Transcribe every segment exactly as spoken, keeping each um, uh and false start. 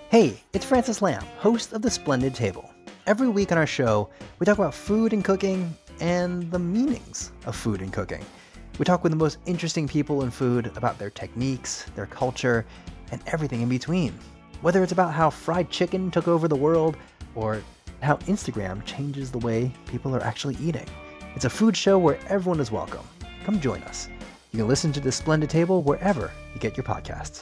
Hey, it's Francis Lamb, host of The Splendid Table. Every week on our show, we talk about food and cooking and the meanings of food and cooking. We talk with the most interesting people in food about their techniques, their culture, and everything in between. Whether it's about how fried chicken took over the world or how Instagram changes the way people are actually eating. It's a food show where everyone is welcome. Come join us. You can listen to The Splendid Table wherever you get your podcasts.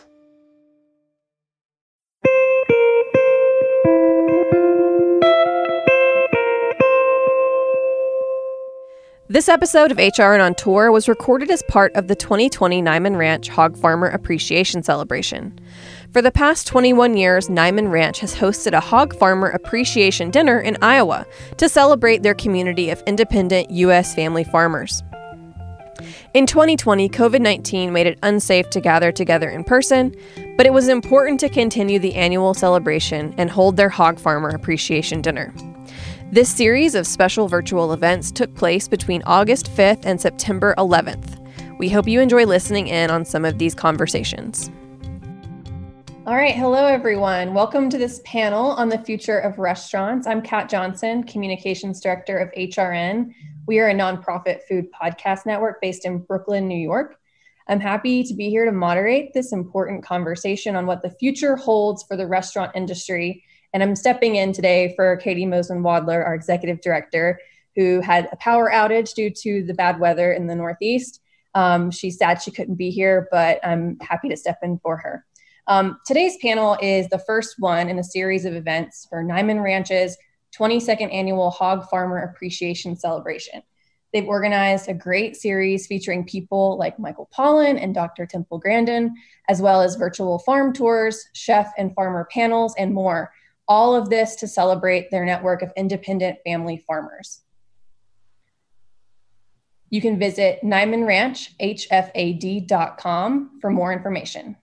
This episode of H R N on Tour was recorded as part of the twenty twenty Niman Ranch Hog Farmer Appreciation Celebration. For the past twenty-one years, Niman Ranch has hosted a Hog Farmer Appreciation Dinner in Iowa to celebrate their community of independent U S family farmers. In twenty twenty, covid nineteen made it unsafe to gather together in person, but it was important to continue the annual celebration and hold their Hog Farmer Appreciation Dinner. This series of special virtual events took place between August fifth and September eleventh. We hope you enjoy listening in on some of these conversations. All right, hello everyone. Welcome to this panel on the future of restaurants. I'm Kat Johnson, Communications Director of H R N. We are a nonprofit food podcast network based in Brooklyn, New York. I'm happy to be here to moderate this important conversation on what the future holds for the restaurant industry. And I'm stepping in today for Katie Mosman-Wadler, our executive director, who had a power outage due to the bad weather in the Northeast. Um, she's sad she couldn't be here, but I'm happy to step in for her. Um, today's panel is the first one in a series of events for Niman Ranch's twenty-second Annual Hog Farmer Appreciation Celebration. They've organized a great series featuring people like Michael Pollan and Doctor Temple Grandin, as well as virtual farm tours, chef and farmer panels, and more. All of this to celebrate their network of independent family farmers. You can visit Niman Ranch H F A D dot com for more information.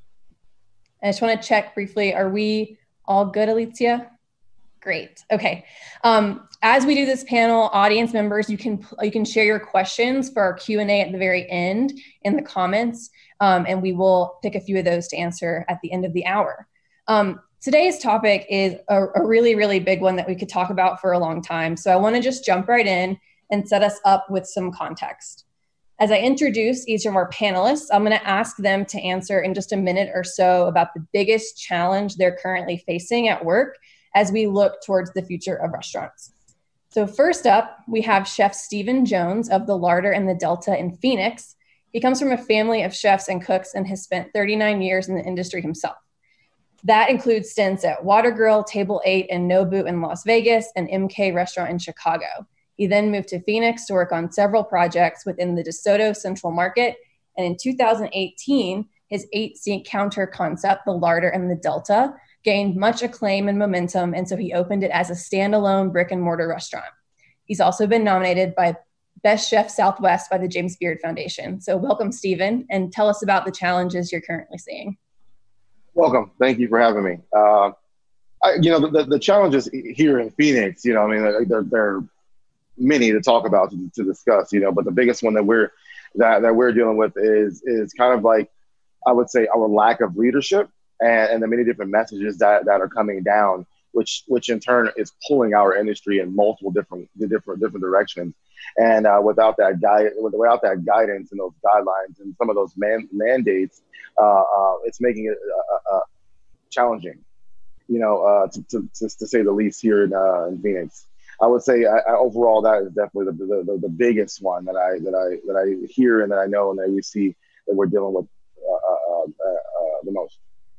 I just want to check briefly, are we all good, Alicia? Great, okay. Um, as we do this panel, audience members, you can you can share your questions for our Q and A at the very end in the comments, um, and we will pick a few of those to answer at the end of the hour. Um, Today's topic is a, a really, really big one that we could talk about for a long time. So I want to just jump right in and set us up with some context. As I introduce each of our panelists, I'm going to ask them to answer in just a minute or so about the biggest challenge they're currently facing at work as we look towards the future of restaurants. So first up, we have Chef Stephen Jones of the Larder and the Delta in Phoenix. He comes from a family of chefs and cooks and has spent thirty-nine years in the industry himself. That includes stints at Water Grill, Table eight, and Nobu in Las Vegas, and M K Restaurant in Chicago. He then moved to Phoenix to work on several projects within the DeSoto Central Market. And in two thousand eighteen, his eight-seat counter concept, the Larder and the Delta, gained much acclaim and momentum, and so he opened it as a standalone brick and mortar restaurant. He's also been nominated by Best Chef Southwest by the James Beard Foundation. So welcome, Stephen, and tell us about the challenges you're currently seeing. Welcome. Thank you for having me. Uh, I, you know, the, the challenges here in Phoenix, you know, I mean, there, there are many to talk about, to, to discuss, you know, but the biggest one that we're, that, that we're dealing with is, is kind of like, I would say, our lack of leadership and, and the many different messages that, that are coming down, which, which in turn is pulling our industry in multiple different, different, different directions. And uh, without that guide, without that guidance and those guidelines and some of those man, mandates, uh, uh, it's making it uh, uh, challenging, you know, uh, to, to, to, to say the least here in, uh, in Phoenix. I would say I, I, overall that is definitely the, the the biggest one that I that I that I hear and that I know and that we see that we're dealing with uh, uh, uh, uh, the most.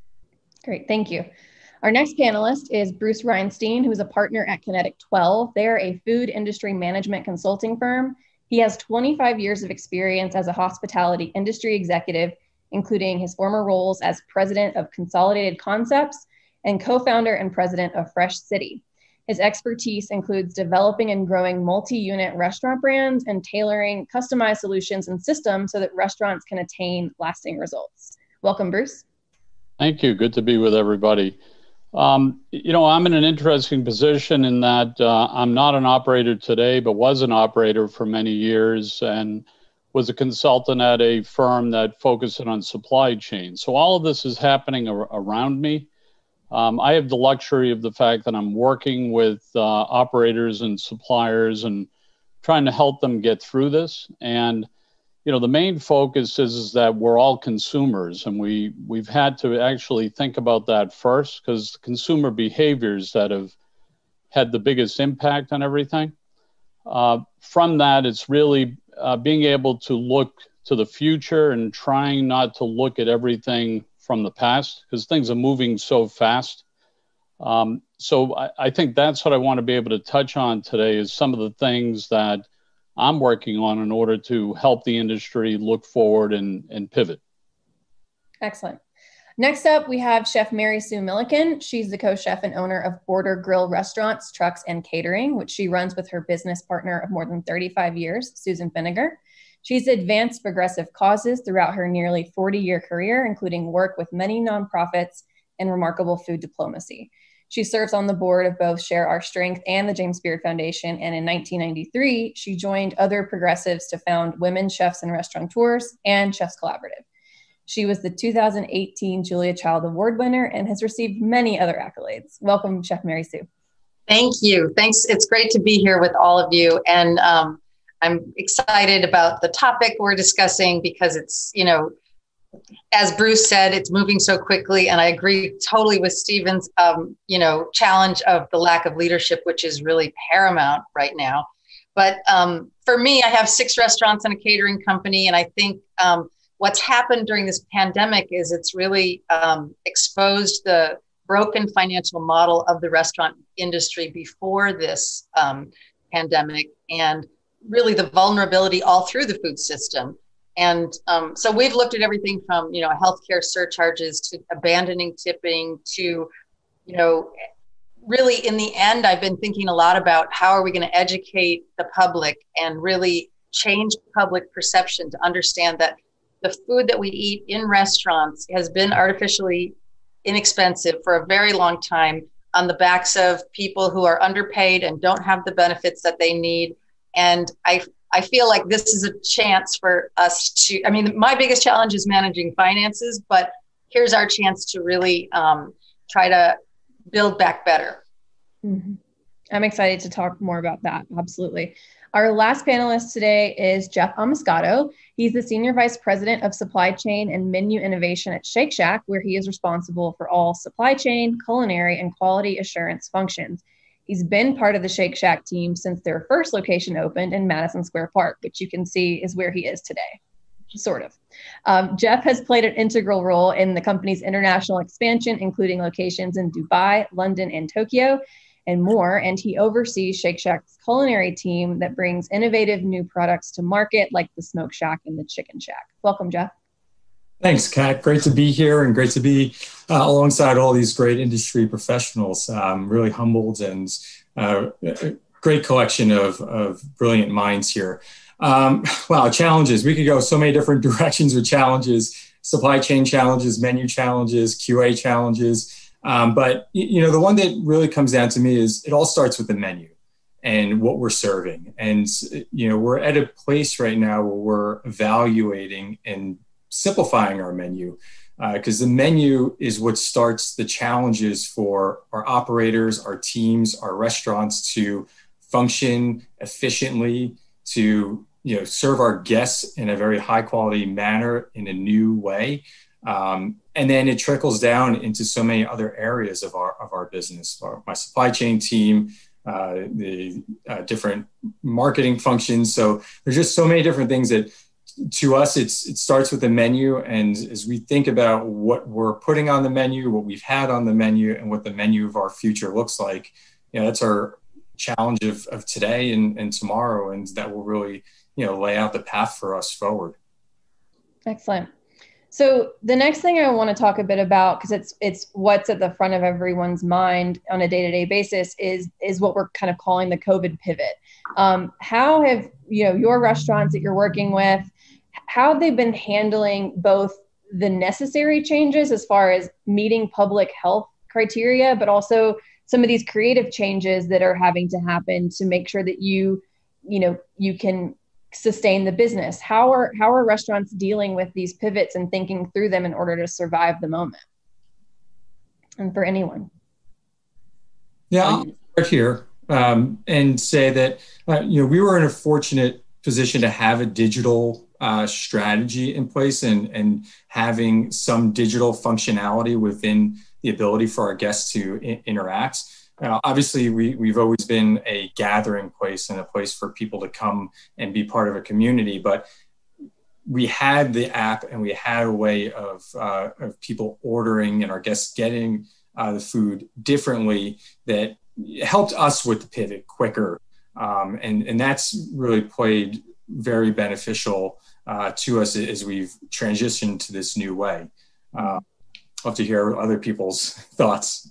Great, thank you. Our next panelist is Bruce Reinstein, who is a partner at Kinetic twelve. They're a food industry management consulting firm. He has twenty-five years of experience as a hospitality industry executive, including his former roles as president of Consolidated Concepts and co-founder and president of Fresh City. His expertise includes developing and growing multi-unit restaurant brands and tailoring customized solutions and systems so that restaurants can attain lasting results. Welcome, Bruce. Thank you. Good to be with everybody. Um, you know, I'm in an interesting position in that uh, I'm not an operator today, but was an operator for many years and was a consultant at a firm that focused on supply chain. So all of this is happening ar- around me. Um, I have the luxury of the fact that I'm working with uh, operators and suppliers and trying to help them get through this. And, you know, the main focus is, is that we're all consumers, and we, we've had to actually think about that first, because consumer behaviors that have had the biggest impact on everything. Uh, from that, it's really uh, being able to look to the future and trying not to look at everything from the past, because things are moving so fast. Um, so I, I think that's what I want to be able to touch on today, is some of the things that I'm working on in order to help the industry look forward and, and pivot. Excellent. Next up, we have Chef Mary Sue Milliken. She's the co-chef and owner of Border Grill Restaurants, Trucks, and Catering, which she runs with her business partner of more than thirty-five years, Susan Finnegar. She's advanced progressive causes throughout her nearly forty-year career, including work with many nonprofits and remarkable food diplomacy. She serves on the board of both Share Our Strength and the James Beard Foundation, and in nineteen ninety-three, she joined other progressives to found Women Chefs and Restaurateurs and Chefs Collaborative. She was the two thousand eighteen Julia Child Award winner and has received many other accolades. Welcome, Chef Mary Sue. Thank you. Thanks. It's great to be here with all of you. And um, I'm excited about the topic we're discussing, because it's, you know, as Bruce said, it's moving so quickly. And I agree totally with Stephen's, um, you know, challenge of the lack of leadership, which is really paramount right now. But um, for me, I have six restaurants and a catering company. And I think um, what's happened during this pandemic is it's really um, exposed the broken financial model of the restaurant industry before this um, pandemic, and really the vulnerability all through the food system. And um, so we've looked at everything from, you know, healthcare surcharges to abandoning tipping to, you know, really in the end, I've been thinking a lot about how are we going to educate the public and really change public perception to understand that the food that we eat in restaurants has been artificially inexpensive for a very long time on the backs of people who are underpaid and don't have the benefits that they need. And I I feel like this is a chance for us to, I mean, my biggest challenge is managing finances, but here's our chance to really um, try to build back better. Mm-hmm. I'm excited to talk more about that. Absolutely. Our last panelist today is Jeff Amescado. He's the Senior Vice President of Supply Chain and Menu Innovation at Shake Shack, where he is responsible for all supply chain, culinary, and quality assurance functions. He's been part of the Shake Shack team since their first location opened in Madison Square Park, which you can see is where he is today, sort of. Um, Jeff has played an integral role in the company's international expansion, including locations in Dubai, London, and Tokyo, and more. And he oversees Shake Shack's culinary team that brings innovative new products to market, like the Smoke Shack and the Chicken Shack. Welcome, Jeff. Thanks, Kat. Great to be here and great to be uh, alongside all these great industry professionals. Um, really humbled, and uh, a great collection of, of brilliant minds here. Um, wow, challenges. We could go so many different directions with challenges, supply chain challenges, menu challenges, Q A challenges. Um, but, you know, the one that really comes down to me is it all starts with the menu and what we're serving. And, you know, we're at a place right now where we're evaluating and simplifying our menu, because uh, the menu is what starts the challenges for our operators, our teams, our restaurants to function efficiently, to, you know, serve our guests in a very high quality manner in a new way. Um, and then it trickles down into so many other areas of our of our business. Our, my supply chain team, uh, the uh, different marketing functions. So there's just so many different things that, to us, it's it starts with the menu. And as we think about what we're putting on the menu, what we've had on the menu, and what the menu of our future looks like, you know, that's our challenge of, of today and, and tomorrow. And that will really, you know, lay out the path for us forward. Excellent. So the next thing I want to talk a bit about, because it's it's what's at the front of everyone's mind on a day-to-day basis, is is what we're kind of calling the COVID pivot. Um, how have, you know, your restaurants that you're working with, how have they been handling both the necessary changes as far as meeting public health criteria, but also some of these creative changes that are having to happen to make sure that you, you know, you can sustain the business? How are how are restaurants dealing with these pivots and thinking through them in order to survive the moment? and for anyone. Yeah, I'll start here um, and say that, uh, you know, we were in a fortunate position to have a digital uh, strategy in place and, and having some digital functionality within the ability for our guests to I- interact. Uh, obviously, we, we've always been a gathering place and a place for people to come and be part of a community, but we had the app and we had a way of, uh, of people ordering and our guests getting uh, the food differently that helped us with the pivot quicker. Um, and, and that's really played very beneficial uh, to us as we've transitioned to this new way. Uh, I'd love to hear other people's thoughts.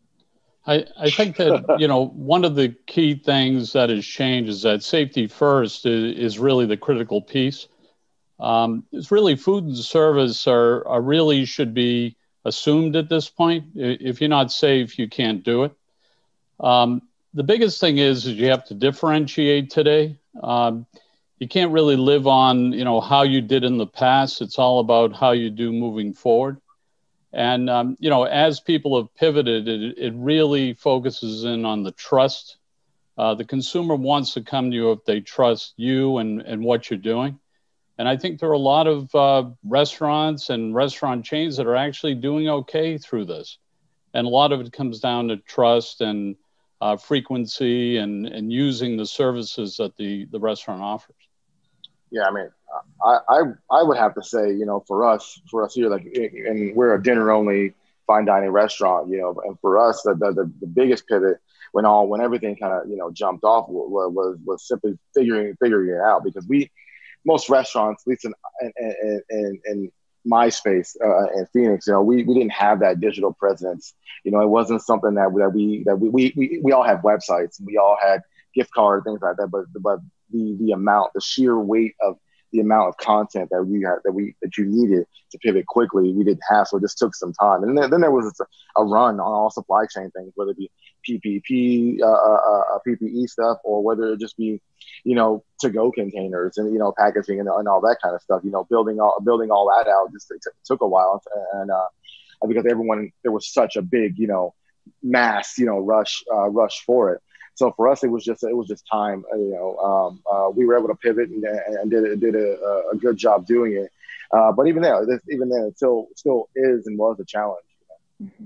I, I think that, you know, one of the key things that has changed is that safety first is, is really the critical piece. Um, it's really food and service are, are really should be assumed at this point. If you're not safe, you can't do it. Um, the biggest thing is, is you have to differentiate today. Um, you can't really live on, you know, how you did in the past. It's all about how you do moving forward. And, um, you know, as people have pivoted, it, it really focuses in on the trust. Uh, the consumer wants to come to you if they trust you and, and what you're doing. And I think there are a lot of uh, restaurants and restaurant chains that are actually doing okay through this. And a lot of it comes down to trust and uh, frequency and, and using the services that the, the restaurant offers. Yeah, I mean, I, I I would have to say, you know, for us, for us here, like, and we're a dinner-only fine dining restaurant, you know, and for us, the the, the biggest pivot when all when everything kind of, you know, jumped off was, was was simply figuring figuring it out, because we most restaurants, at least in in in, in my space uh, in Phoenix, you know, we, we didn't have that digital presence. You know, it wasn't something that that we that we we we, we all had websites and we all had gift cards, things like that, but but the the amount, the sheer weight of the amount of content that we had, that we that you needed to pivot quickly, we didn't have. So it just took some time. And then, then there was a, a run on all supply chain things, whether it be P P P, uh, uh, P P E stuff, or whether it just be, you know, to-go containers and, you know, packaging and, and all that kind of stuff. You know, building all building all that out just it t- took a while, and uh, because everyone, there was such a big, you know, mass, you know, rush uh, rush for it. So for us, it was just it was just time. You know, um, uh, we were able to pivot and, and did did a, a good job doing it. Uh, but even there, even then, it still still is and was a challenge. You know?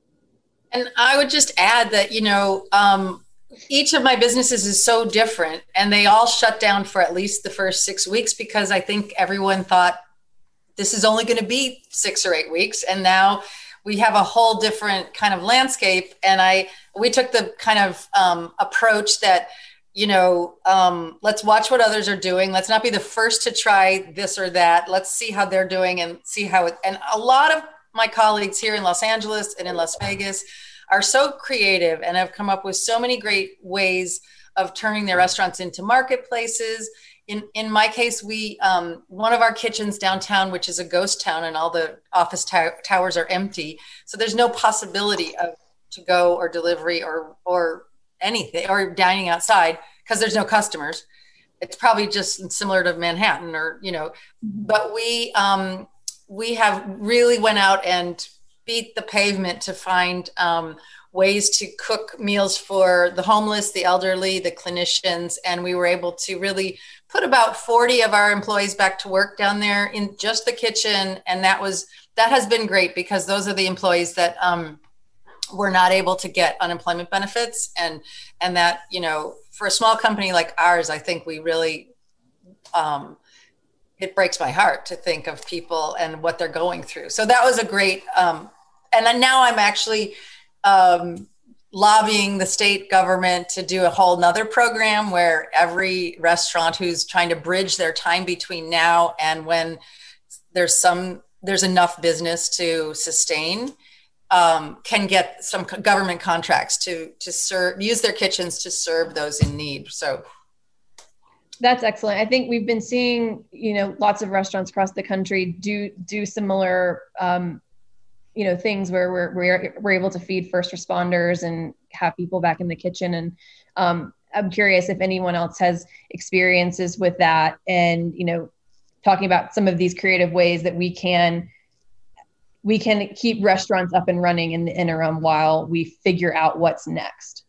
And I would just add that, you know, um, each of my businesses is so different, and they all shut down for at least the first six weeks because I think everyone thought this is only going to be six or eight weeks, and now we have a whole different kind of landscape. And I, we took the kind of um, approach that, you know, um, let's watch what others are doing. Let's not be the first to try this or that. Let's see how they're doing and see how it, and a lot of my colleagues here in Los Angeles and in Las Vegas are so creative and have come up with so many great ways of turning their restaurants into marketplaces. In in my case, we um, one of our kitchens downtown, which is a ghost town, and all the office t- towers are empty. So there's no possibility of to go or delivery or or anything or dining outside because there's no customers. It's probably just similar to Manhattan, or you know. But we um, we have really went out and beat the pavement to find um, ways to cook meals for the homeless, the elderly, the clinicians, and we were able to really put about forty of our employees back to work down there in just the kitchen. And that was, that has been great because those are the employees that um, were not able to get unemployment benefits. And, and that, you know, for a small company like ours, I think we really, um, it breaks my heart to think of people and what they're going through. So that was a great, um, and then now I'm actually um, lobbying the state government to do a whole nother program where every restaurant who's trying to bridge their time between now and when there's some, there's enough business to sustain, um, can get some government contracts to, to serve, use their kitchens to serve those in need. So that's excellent. I think we've been seeing, you know, lots of restaurants across the country do, do similar, um, you know, things where we're, we're, we're able to feed first responders and have people back in the kitchen. And um, I'm curious if anyone else has experiences with that and, you know, talking about some of these creative ways that we can we can keep restaurants up and running in the interim while we figure out what's next?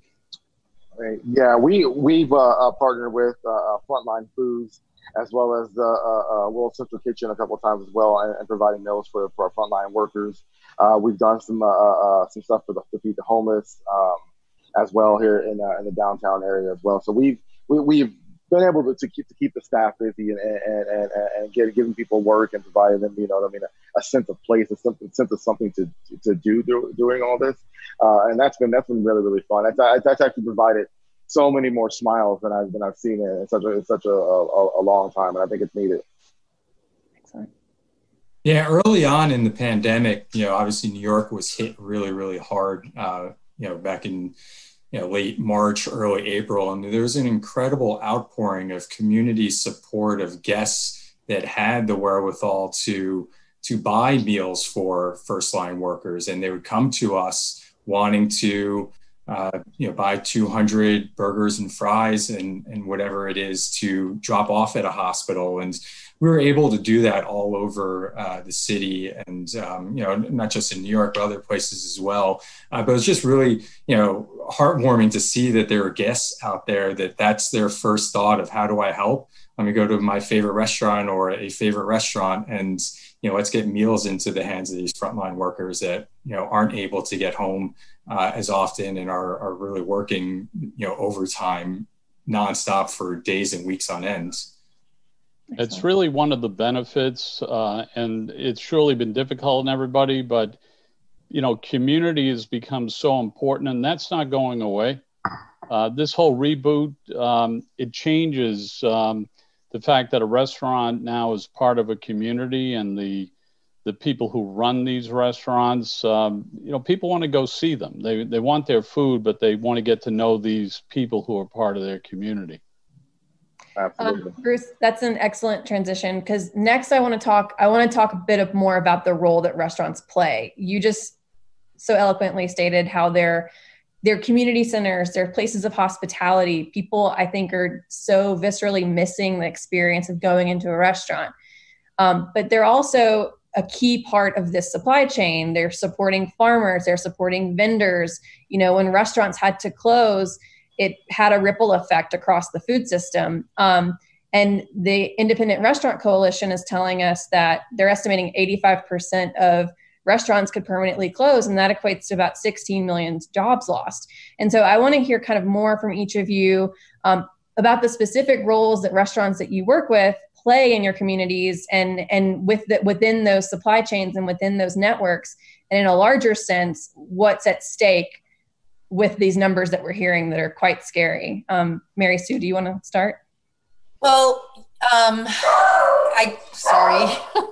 Right. Yeah, we, we've uh, uh, partnered with uh, Frontline Foods as well as the uh, uh, World Central Kitchen a couple of times as well, and, and providing meals for, for our frontline workers. Uh, we've done some uh, uh, some stuff for the, to feed the homeless um, as well here in uh, in the downtown area as well. So we've we, we've been able to, to keep to keep the staff busy and and and, and get, giving people work and providing them, you know what I mean, a, a sense of place, a sense, a sense of something to to do during all this. Uh, and that's been that's been really really fun. That's that's actually provided so many more smiles than I've than I've seen in such a in such a, a, a long time, and I think it's needed. Excellent. Yeah, early on in the pandemic, you know, obviously New York was hit really really hard. Uh, you know, back in you know late March, early April, and there was an incredible outpouring of community support of guests that had the wherewithal to to buy meals for first line workers, and they would come to us wanting to. Uh, you know, buy two hundred burgers and fries and, and whatever it is to drop off at a hospital. And we were able to do that all over uh, the city and, um, you know, not just in New York, but other places as well. Uh, but it's just really, you know, heartwarming to see that there are guests out there that that's their first thought of how do I help? Let me go to my favorite restaurant or a favorite restaurant and, you know, let's get meals into the hands of these frontline workers that, you know, aren't able to get home uh, as often and are, are really working, you know, overtime nonstop for days and weeks on end. It's really one of the benefits, uh, and it's surely been difficult on everybody, but, you know, community has become so important, and that's not going away. Uh, this whole reboot, um, it changes um, the fact that a restaurant now is part of a community, and the the people who run these restaurants, um, you know, people want to go see them. They they want their food, but they want to get to know these people who are part of their community. Absolutely. Um, Bruce, that's an excellent transition, because next I want to talk, I want to talk a bit of more about the role that restaurants play. You just so eloquently stated how they're, they're community centers, they're places of hospitality. People, I think, are so viscerally missing the experience of going into a restaurant. Um, but they're also a key part of this supply chain. They're supporting farmers, they're supporting vendors. You know, when restaurants had to close, it had a ripple effect across the food system. Um, and the Independent Restaurant Coalition is telling us that they're estimating eighty-five percent of restaurants could permanently close, and that equates to about sixteen million jobs lost. And so I want to hear kind of more from each of you um, about the specific roles that restaurants that you work with play in your communities and, and with the, within those supply chains and within those networks. And in a larger sense, what's at stake with these numbers that we're hearing that are quite scary. Um, Mary Sue, do you want to start? Well, um, I, sorry.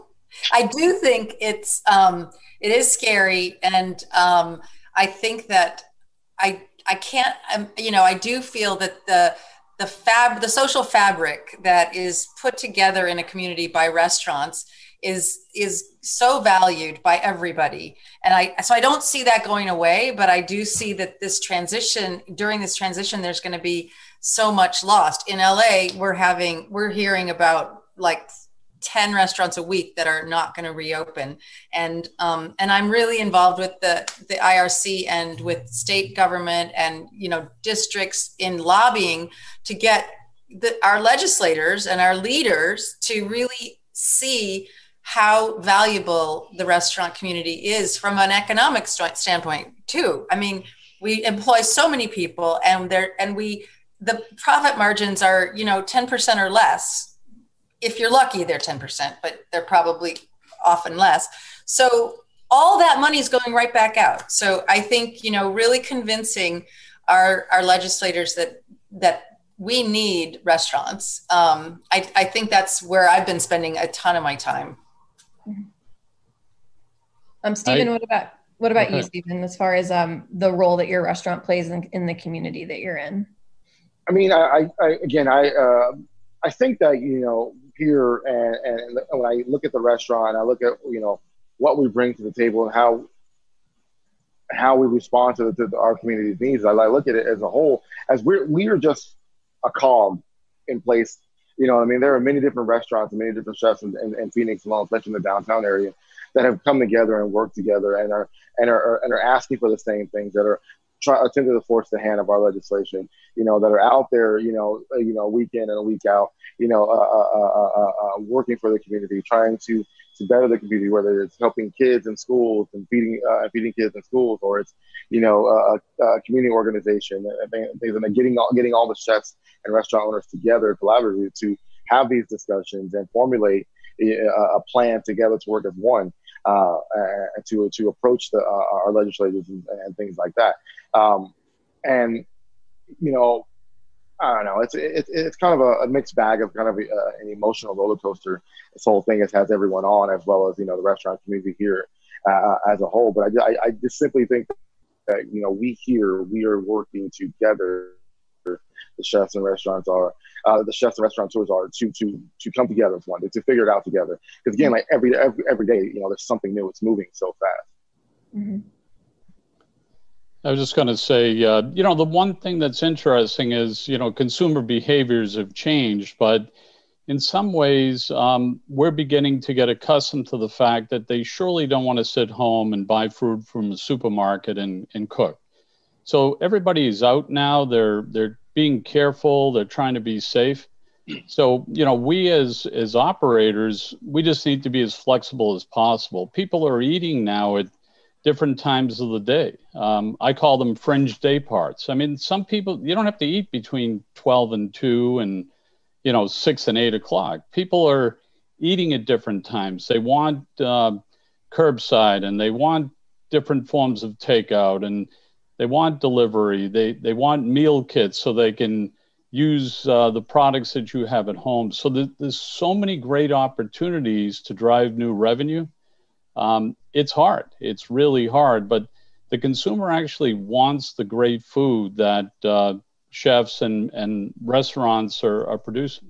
I do think it's, um, it is scary. And um, I think that I, I can't, um, you know, I do feel that the, the fab, the social fabric that is put together in a community by restaurants is is so valued by everybody. And I so I don't see that going away, but I do see that this transition, during this transition, there's going to be so much lost. In L A, we're having, we're hearing about like ten restaurants a week that are not going to reopen. And um, and I'm really involved with the, the I R C and with state government and, you know, districts in lobbying to get the, our legislators and our leaders to really see how valuable the restaurant community is from an economic st- standpoint too. I mean, we employ so many people, and there, and we, the profit margins are, you know, ten percent or less. If you're lucky, they're ten percent, but they're probably often less. So all that money is going right back out. So I think, you know, really convincing our, our legislators that, that we need restaurants. Um, I, I think that's where I've been spending a ton of my time. Um, Stephen, I, what about what about okay. you, Stephen, as far as um, the role that your restaurant plays in, in the community that you're in? I mean, I, I again, I uh, I think that, you know, here and, and when I look at the restaurant, I look at, you know, what we bring to the table and how how we respond to, the, to our community's needs. I, I look at it as a whole, as we're we are just a cog in place. You know, I mean, there are many different restaurants and many different chefs in, in, in Phoenix alone, especially in the downtown area. that have come together and worked together and are and are and are asking for the same things, that are try, attempting to force the hand of our legislation, you know, that are out there, you know, uh, you know, week in and a week out, you know, uh, uh, uh, uh, uh, working for the community, trying to to better the community, whether it's helping kids in schools and feeding uh, feeding kids in schools, or it's, you know, a, a community organization, and things, and getting all, getting all the chefs and restaurant owners together collaboratively to have these discussions and formulate a, a plan together to work as one, uh, and to to approach the, uh, our legislators and, and things like that. Um, and you know, I don't know. It's it's it's kind of a, a mixed bag of kind of a, uh, an emotional roller coaster. This whole thing has, has everyone on, as well as, you know, the restaurant community here uh, as a whole. But I, I, I just simply think that, you know, we here, we are working together. The chefs and restaurants are, uh, the chefs and restaurateurs are to to to come together as one, to figure it out together. Because again, like every every every day, you know, there's something new. It's moving so fast. Mm-hmm. I was just going to say, uh, you know, the one thing that's interesting is, you know, consumer behaviors have changed, but in some ways, um, we're beginning to get accustomed to the fact that they surely don't want to sit home and buy food from a supermarket and, and cook. So everybody is out now. They're they're being careful. They're trying to be safe. So, you know, we as as operators, we just need to be as flexible as possible. People are eating now at different times of the day. Um, I call them fringe day parts. I mean, some people, you don't have to eat between twelve and two and, you know, six and eight o'clock. People are eating at different times. They want uh, curbside, and they want different forms of takeout, and they want delivery. They, they want meal kits so they can use uh, the products that you have at home. So th- there's so many great opportunities to drive new revenue. Um, it's hard. It's really hard, but the consumer actually wants the great food that uh, chefs and, and restaurants are, are producing.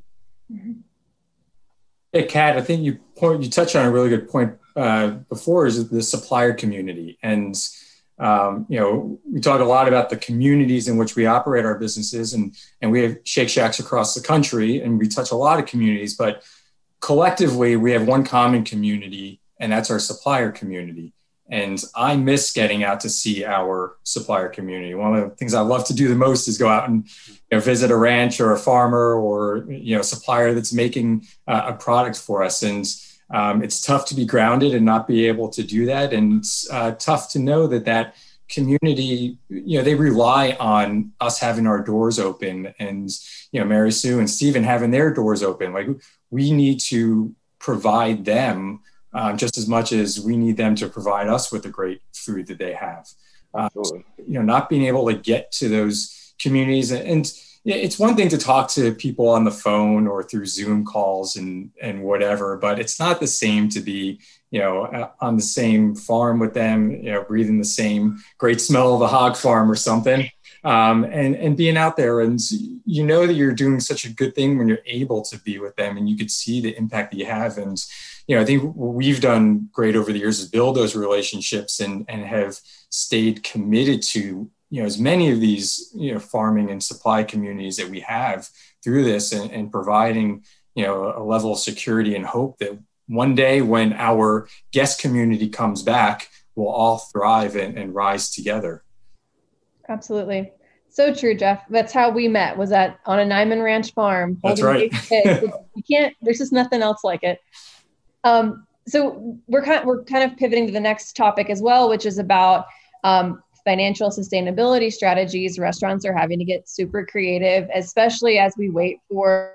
Hey, Kat, I think you point, you touched on a really good point uh, before, is the supplier community. And, um, you know, we talk a lot about the communities in which we operate our businesses, and, and we have Shake Shacks across the country, and we touch a lot of communities, but collectively we have one common community, and that's our supplier community. And I miss getting out to see our supplier community. One of the things I love to do the most is go out and, you know, visit a ranch or a farmer or, you know, a supplier that's making uh, a product for us. And um, it's tough to be grounded and not be able to do that. And it's uh, tough to know that that community, you know, they rely on us having our doors open, and, you know, Mary Sue and Stephen having their doors open. Like, we need to provide them Um, just as much as we need them to provide us with the great food that they have. Uh, so, you know, not being able to get to those communities. And, and it's one thing to talk to people on the phone or through Zoom calls and, and whatever, but it's not the same to be, you know, on the same farm with them, you know, breathing the same great smell of a hog farm or something. Um, and, and being out there, and you know that you're doing such a good thing when you're able to be with them, and you could see the impact that you have. And, you know, I think what we've done great over the years is build those relationships, and, and have stayed committed to, you know, as many of these, you know, farming and supply communities that we have through this, and, and providing, you know, a level of security and hope that one day when our guest community comes back, we'll all thrive and, and rise together. Absolutely. So true, Jeff. That's how we met, was at on a Niman Ranch farm. That's right. You can't, there's just nothing else like it. Um, so we're kind of, we're kind of pivoting to the next topic as well, which is about um, financial sustainability strategies. Restaurants are having to get super creative, especially as we wait for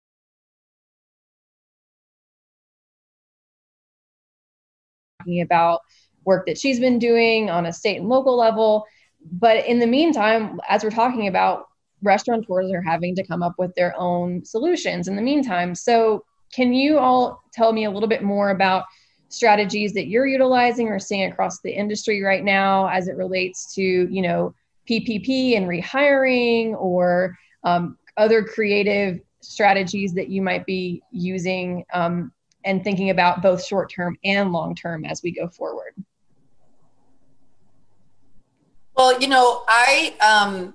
talking about work that she's been doing on a state and local level. But in the meantime, as we're talking about, restaurateurs are having to come up with their own solutions in the meantime. So can you all tell me a little bit more about strategies that you're utilizing or seeing across the industry right now as it relates to, you know, P P P and rehiring, or um, other creative strategies that you might be using um, and thinking about both short-term and long-term as we go forward? Well, you know, I um,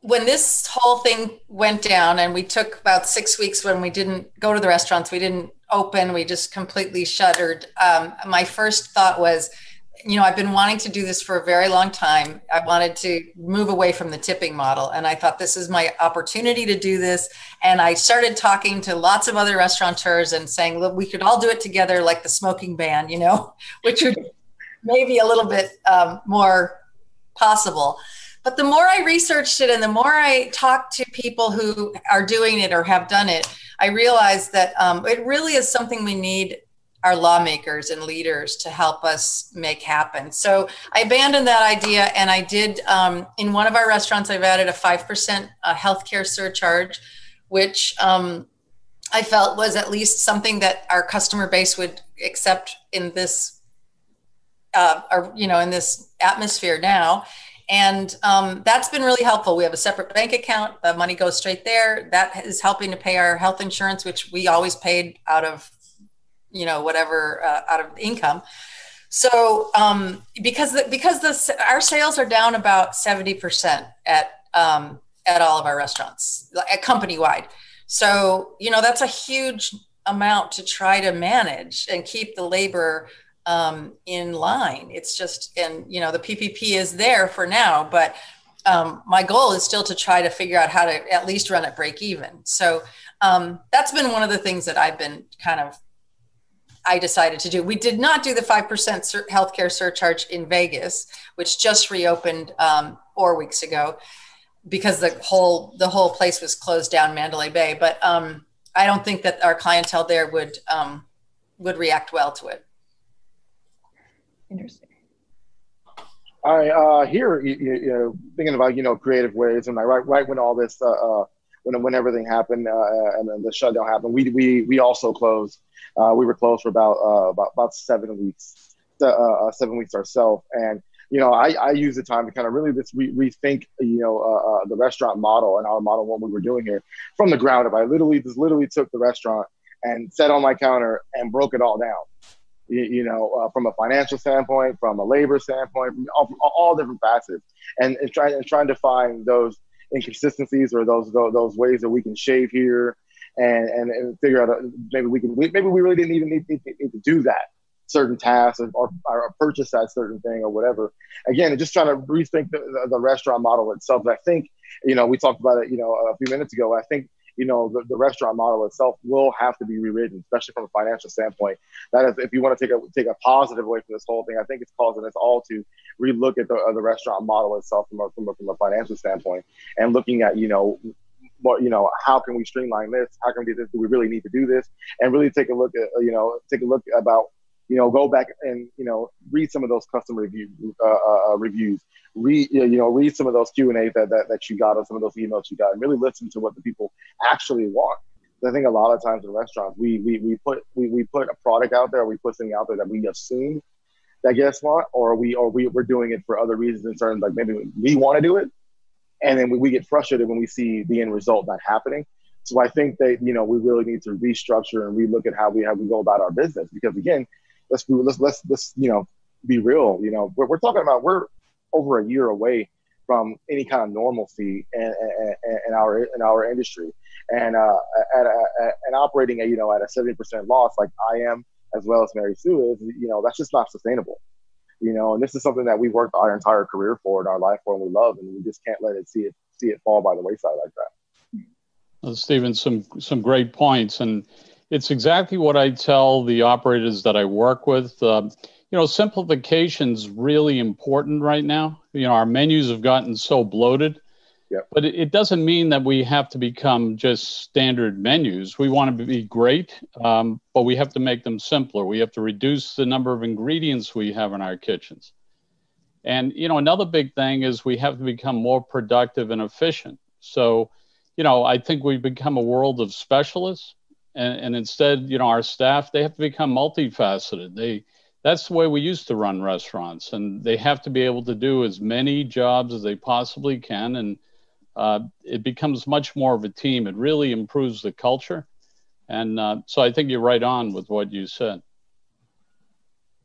when this whole thing went down, and we took about six weeks when we didn't go to the restaurants, we didn't open, we just completely shuttered. Um, my first thought was, you know, I've been wanting to do this for a very long time. I wanted to move away from the tipping model. And I thought, this is my opportunity to do this. And I started talking to lots of other restaurateurs and saying, look, we could all do it together, like the smoking ban, you know, which would maybe a little bit um, more possible. But the more I researched it and the more I talked to people who are doing it or have done it, I realized that um, it really is something we need our lawmakers and leaders to help us make happen. So I abandoned that idea, and I did, um, in one of our restaurants, I've added a five percent uh, healthcare surcharge, which um, I felt was at least something that our customer base would accept in this, uh, or, you know, in this atmosphere now. And um, that's been really helpful. We have a separate bank account. The money goes straight there. That is helping to pay our health insurance, which we always paid out of, you know, whatever, uh, out of income. So um, because the, because the, our sales are down about seventy percent at, um, at all of our restaurants, at company wide. So, you know, that's a huge amount to try to manage and keep the labor um, in line. It's just, and, you know, the P P P is there for now, but um, my goal is still to try to figure out how to at least run at break even. So um, that's been one of the things that I've been kind of I decided to do. We did not do the five percent sur- healthcare surcharge in Vegas, which just reopened um, four weeks ago because the whole the whole place was closed down, Mandalay Bay. But um, I don't think that our clientele there would um, would react well to it. Interesting. I uh, here, you, you know, thinking about, you know, creative ways, and I right right when all this, uh, uh, when when everything happened uh, and then the shutdown happened, we we we also closed. Uh, we were closed for about uh, about about seven weeks, uh, uh, seven weeks ourselves, and you know, I, I use the time to kind of really just re- rethink, you know, uh, uh, the restaurant model and our model, what we were doing here from the ground up. I literally just literally took the restaurant and set on my counter and broke it all down. You, you know, uh, from a financial standpoint, from a labor standpoint, from all, from all different facets, and, and trying and trying to find those inconsistencies or those those, those ways that we can shave here. And, and and figure out uh, maybe we can maybe we really didn't even need, need, need to do that certain task or, or, or purchase that certain thing or whatever. Again, just trying to rethink the, the, the restaurant model itself. And I think, you know, we talked about it, you know, a few minutes ago. I think, you know, the, the restaurant model itself will have to be rewritten, especially from a financial standpoint. That is, if you want to take a take a positive away from this whole thing, I think it's causing us all to relook at the, uh, the restaurant model itself from a, from a from a financial standpoint, and looking at, you know, what, you know, how can we streamline this? How can we do this? Do we really need to do this? And really take a look at, you know, take a look about, you know, go back and, you know, read some of those customer review, uh, uh, reviews, read, you know, read some of those Q and A's that, that, that you got or some of those emails you got, and really listen to what the people actually want. I think a lot of times in restaurants, we we we put we, we put a product out there, we put something out there that we assume that guests want, or we or we we're doing it for other reasons in terms like maybe we want to do it. And then we, we get frustrated when we see the end result not happening. So I think that, you know, we really need to restructure and relook at how we how we go about our business. Because again, let's let's let's, let's you know, be real. You know, we're, we're talking about we're over a year away from any kind of normalcy in, in, in our in our industry, and uh, at, a, at and operating at, you know, at a seventy percent loss like I am, as well as Mary Sue is, you know, that's just not sustainable. You know, and this is something that we worked our entire career for in our life for, and we love, and we just can't let it see it see it fall by the wayside like that. Well, Stephen, some some great points, and it's exactly what I tell the operators that I work with. Uh, you know, simplification's really important right now. You know, our menus have gotten so bloated. Yep. But it, it doesn't mean that we have to become just standard menus. We want to be great, um, but we have to make them simpler. We have to reduce the number of ingredients we have in our kitchens. And, you know, another big thing is we have to become more productive and efficient. So, you know, I think we've become a world of specialists. And, and instead, you know, our staff, they have to become multifaceted. They That's the way we used to run restaurants. And they have to be able to do as many jobs as they possibly can. And Uh, it becomes much more of a team. It really improves the culture. And uh, so I think you're right on with what you said.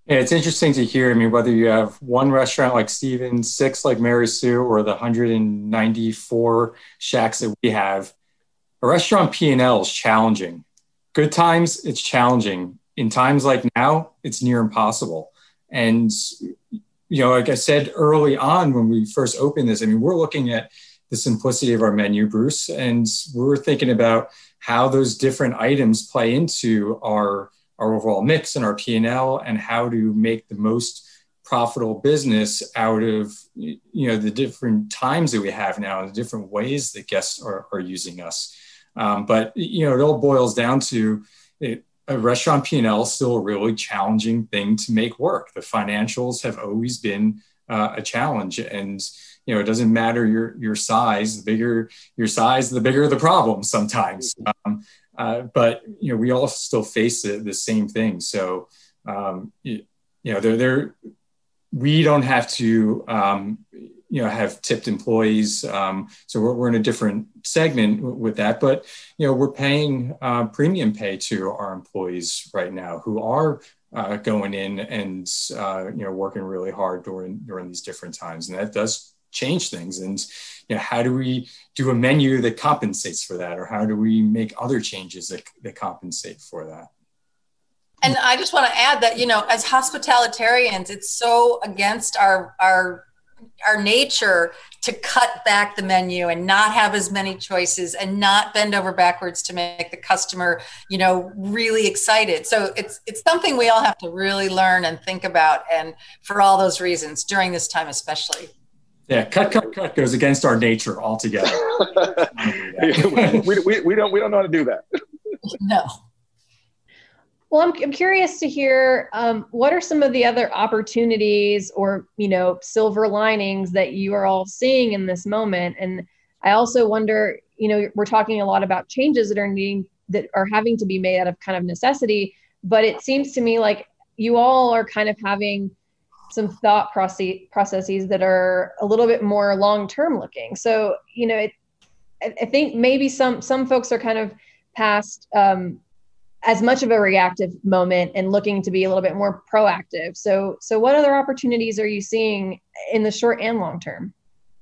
Yeah, it's interesting to hear. I mean, whether you have one restaurant like Stevens, six like Mary Sue, or the one hundred ninety-four shacks that we have, a restaurant P and L is challenging. Good times, it's challenging. In times like now, it's near impossible. And, you know, like I said early on when we first opened this, I mean, we're looking at the simplicity of our menu, Bruce, and we're thinking about how those different items play into our, our overall mix and our P and L, and how to make the most profitable business out of, you know, the different times that we have now and the different ways that guests are, are using us. Um, but, you know, it all boils down to it, a restaurant P and L is still a really challenging thing to make work. The financials have always been uh, a challenge, and you know it doesn't matter your your size. The bigger your size, the bigger the problem sometimes. Um, uh, but you know we all still face the, the same thing. So um, you, you know they're they're we don't have to um, you know have tipped employees. Um, so we're, we're in a different segment w- with that, but you know we're paying uh, premium pay to our employees right now who are uh, going in and uh, you know working really hard during during these different times, and that does change things. And you know how do we do a menu that compensates for that, or how do we make other changes that, that compensate for that? And I just want to add that, you know, as hospitalitarians, it's so against our our our nature to cut back the menu and not have as many choices and not bend over backwards to make the customer, you know, really excited. So it's it's something we all have to really learn and think about, and for all those reasons during this time especially. Yeah, cut, cut, cut goes against our nature altogether. we, we, we don't we don't know how to do that. No. Well, I'm, I'm curious to hear um, what are some of the other opportunities or, you know, silver linings that you are all seeing in this moment. And I also wonder, you know, we're talking a lot about changes that are needing, that are having to be made out of kind of necessity, but it seems to me like you all are kind of having some thought process, processes that are a little bit more long-term looking. So, you know, it, I, I think maybe some, some folks are kind of past, um, as much of a reactive moment and looking to be a little bit more proactive. So, so what other opportunities are you seeing in the short and long term?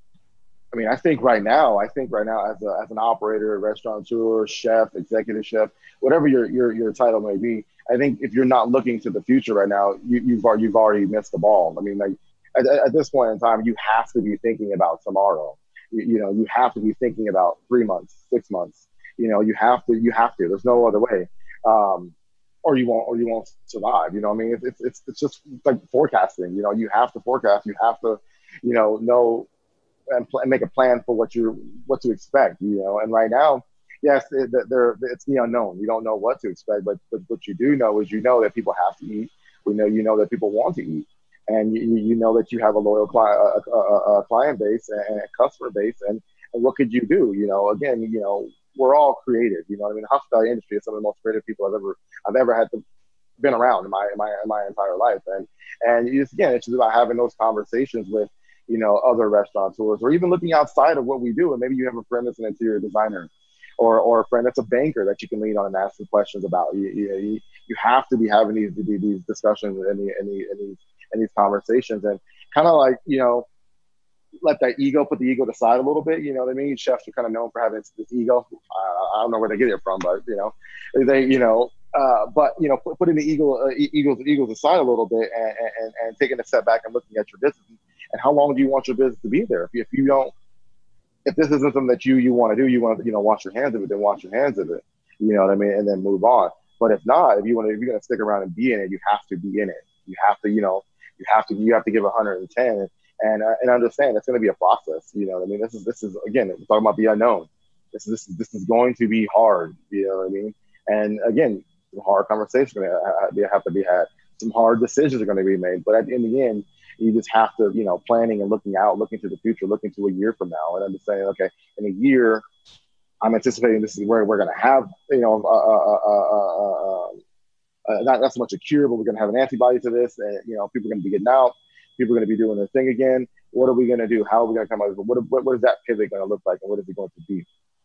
I mean, I think right now, I think right now as a, as an operator, restaurateur, chef, executive chef, whatever your, your, your title may be, I think if you're not looking to the future right now, you, you've already, you've already missed the ball. I mean, like at, at this point in time, you have to be thinking about tomorrow. You, you know, you have to be thinking about three months, six months, you know, you have to, you have to, there's no other way. Um, or you won't, or you won't survive. You know what I mean? It's, it's, it's just like forecasting, you know, you have to forecast, you have to, you know, know and, pl- and make a plan for what you, what to expect, you know? And right now, yes, it, they're, it's the unknown. You don't know what to expect, but, but what you do know is you know that people have to eat. We know, you know that people want to eat, and you, you know that you have a loyal client, a, a, a client base and a customer base. And, and what could you do? You know, again, you know, we're all creative, you know what I mean? The hospitality industry is some of the most creative people I've ever, I've ever had to been around in my, in my, in my entire life. And, and just, again, it's just about having those conversations with, you know, other restaurateurs, or even looking outside of what we do. And maybe you have a friend that's an interior designer, or, or a friend that's a banker that you can lean on and ask some questions about. You, you, you have to be having these, these discussions and, the, and, the, and, these, and these conversations, and kind of like, you know, let that ego, put the ego to the side a little bit. You know what I mean? Chefs are kind of known for having this, this ego. Uh, I don't know where they get it from, but you know, they, you know, uh, but you know, put, putting the ego, uh, egos, egos aside a little bit, and, and, and taking a step back and looking at your business, and how long do you want your business to be there? If you, if you don't, if this isn't something that you, you want to do, you want to, you know, wash your hands of it, then wash your hands of it. You know what I mean? And then move on. But if not, if you want to, if you're going to stick around and be in it, you have to be in it. You have to, you know, you have to, you have to give one hundred ten. And, uh, and understand it's going to be a process. You know what I mean? This is, this is, again, we're talking about the unknown. This is, this is, this is going to be hard. You know what I mean? And again, some hard conversations are going to have to be had. Some hard decisions are going to be made. But at, in the end, you just have to, you know, planning and looking out, looking to the future, looking to a year from now, and understanding, okay, in a year, I'm anticipating this is where we're going to have, you know, uh, uh, uh, uh, uh, not, not so much a cure, but we're going to have an antibody to this. And, you know, people are going to be getting out. People are going to be doing their thing again. What are we going to do? How are we going to come out? What, what, what is that pivot going to look like? And what is it going to be?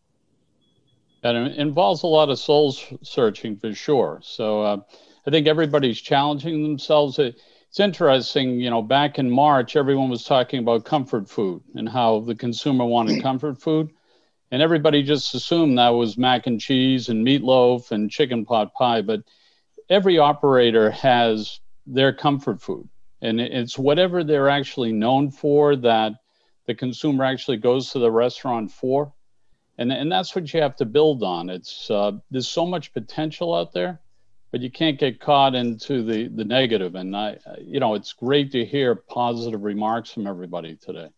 And it involves a lot of soul searching for sure. So uh, I think everybody's challenging themselves. it's interesting, you know, back in March, everyone was talking about comfort food and how the consumer wanted comfort food. And everybody just assumed that was mac and cheese and meatloaf and chicken pot pie. But every operator has their comfort food. And it's whatever they're actually known for that the consumer actually goes to the restaurant for. And, and that's what you have to build on. It's uh, there's so much potential out there, but you can't get caught into the, the negative. And, I, you know, it's great to hear positive remarks from everybody today.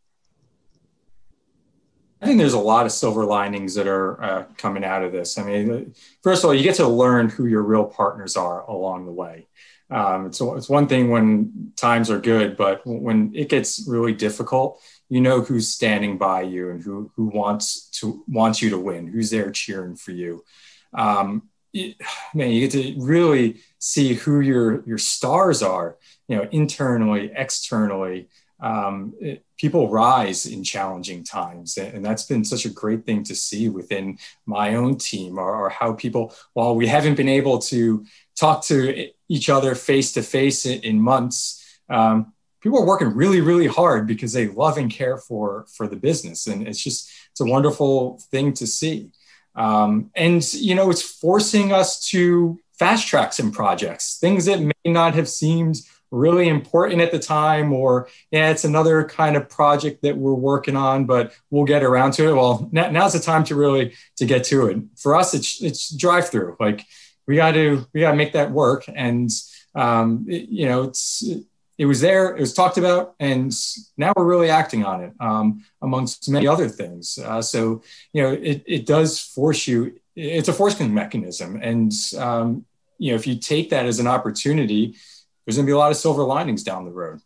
I think there's a lot of silver linings that are uh, coming out of this. I mean, first of all, you get to learn who your real partners are along the way. Um, it's, it's one thing when times are good, but when it gets really difficult, you know who's standing by you and who who wants to wants you to win, who's there cheering for you. Um, it, man, you get to really see who your your stars are, you know, internally, externally. Um, it, people rise in challenging times. And, and that's been such a great thing to see within my own team, or, or how people, while we haven't been able to talk to each other face to face in months, um, people are working really, really hard because they love and care for, for the business. And it's just, it's a wonderful thing to see. Um, and, you know, it's forcing us to fast track some projects, things that may not have seemed really important at the time, or yeah, it's another kind of project that we're working on, but we'll get around to it. Well, now, now's the time to really to get to it. For us, it's it's drive through. Like we got to we got to make that work, and um, it, you know, it's it was there, it was talked about, and now we're really acting on it, um, amongst many other things. Uh, so you know, it it does force you. It's a forcing mechanism, and um, you know, if you take that as an opportunity, there's going to be a lot of silver linings down the road.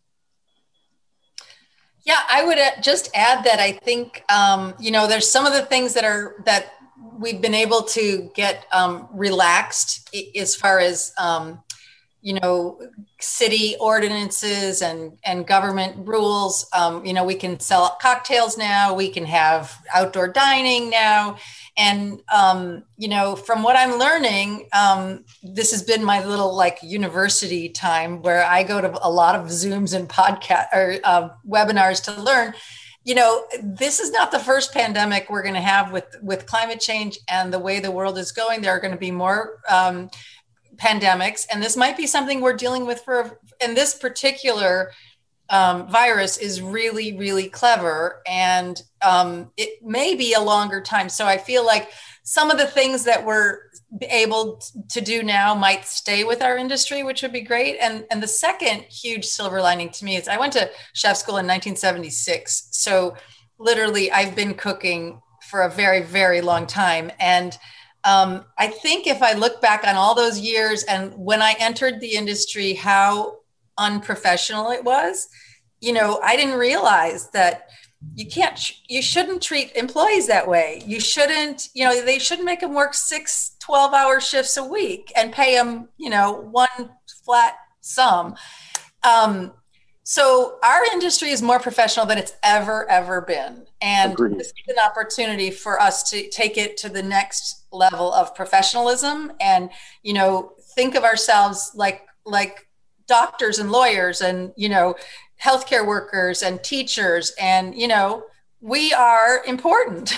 Yeah, I would just add that I think, um, you know, there's some of the things that are, that we've been able to get um, relaxed as far as, um, you know, city ordinances and, and government rules. Um, you know, we can sell cocktails now, we can have outdoor dining now. And, um, you know, from what I'm learning, um, this has been my little like university time where I go to a lot of Zooms and podcast or uh, webinars to learn. You know, this is not the first pandemic we're going to have with, with climate change and the way the world is going. There are going to be more um, pandemics, and this might be something we're dealing with for, and this particular Um, virus is really, really clever, and um, it may be a longer time. So I feel like some of the things that we're able to do now might stay with our industry, which would be great. And, and the second huge silver lining to me is I went to chef school in nineteen seventy-six. So literally I've been cooking for a very, very long time. And um, I think if I look back on all those years and when I entered the industry, how unprofessional it was, you know, I didn't realize that you can't, you shouldn't treat employees that way. You shouldn't, you know, they shouldn't make them work six twelve hour shifts a week and pay them, you know, one flat sum. Um, so our industry is more professional than it's ever, ever been. And Agreed. This is an opportunity for us to take it to the next level of professionalism and, you know, think of ourselves like, like, doctors and lawyers and, you know, healthcare workers and teachers. And, you know, we are important.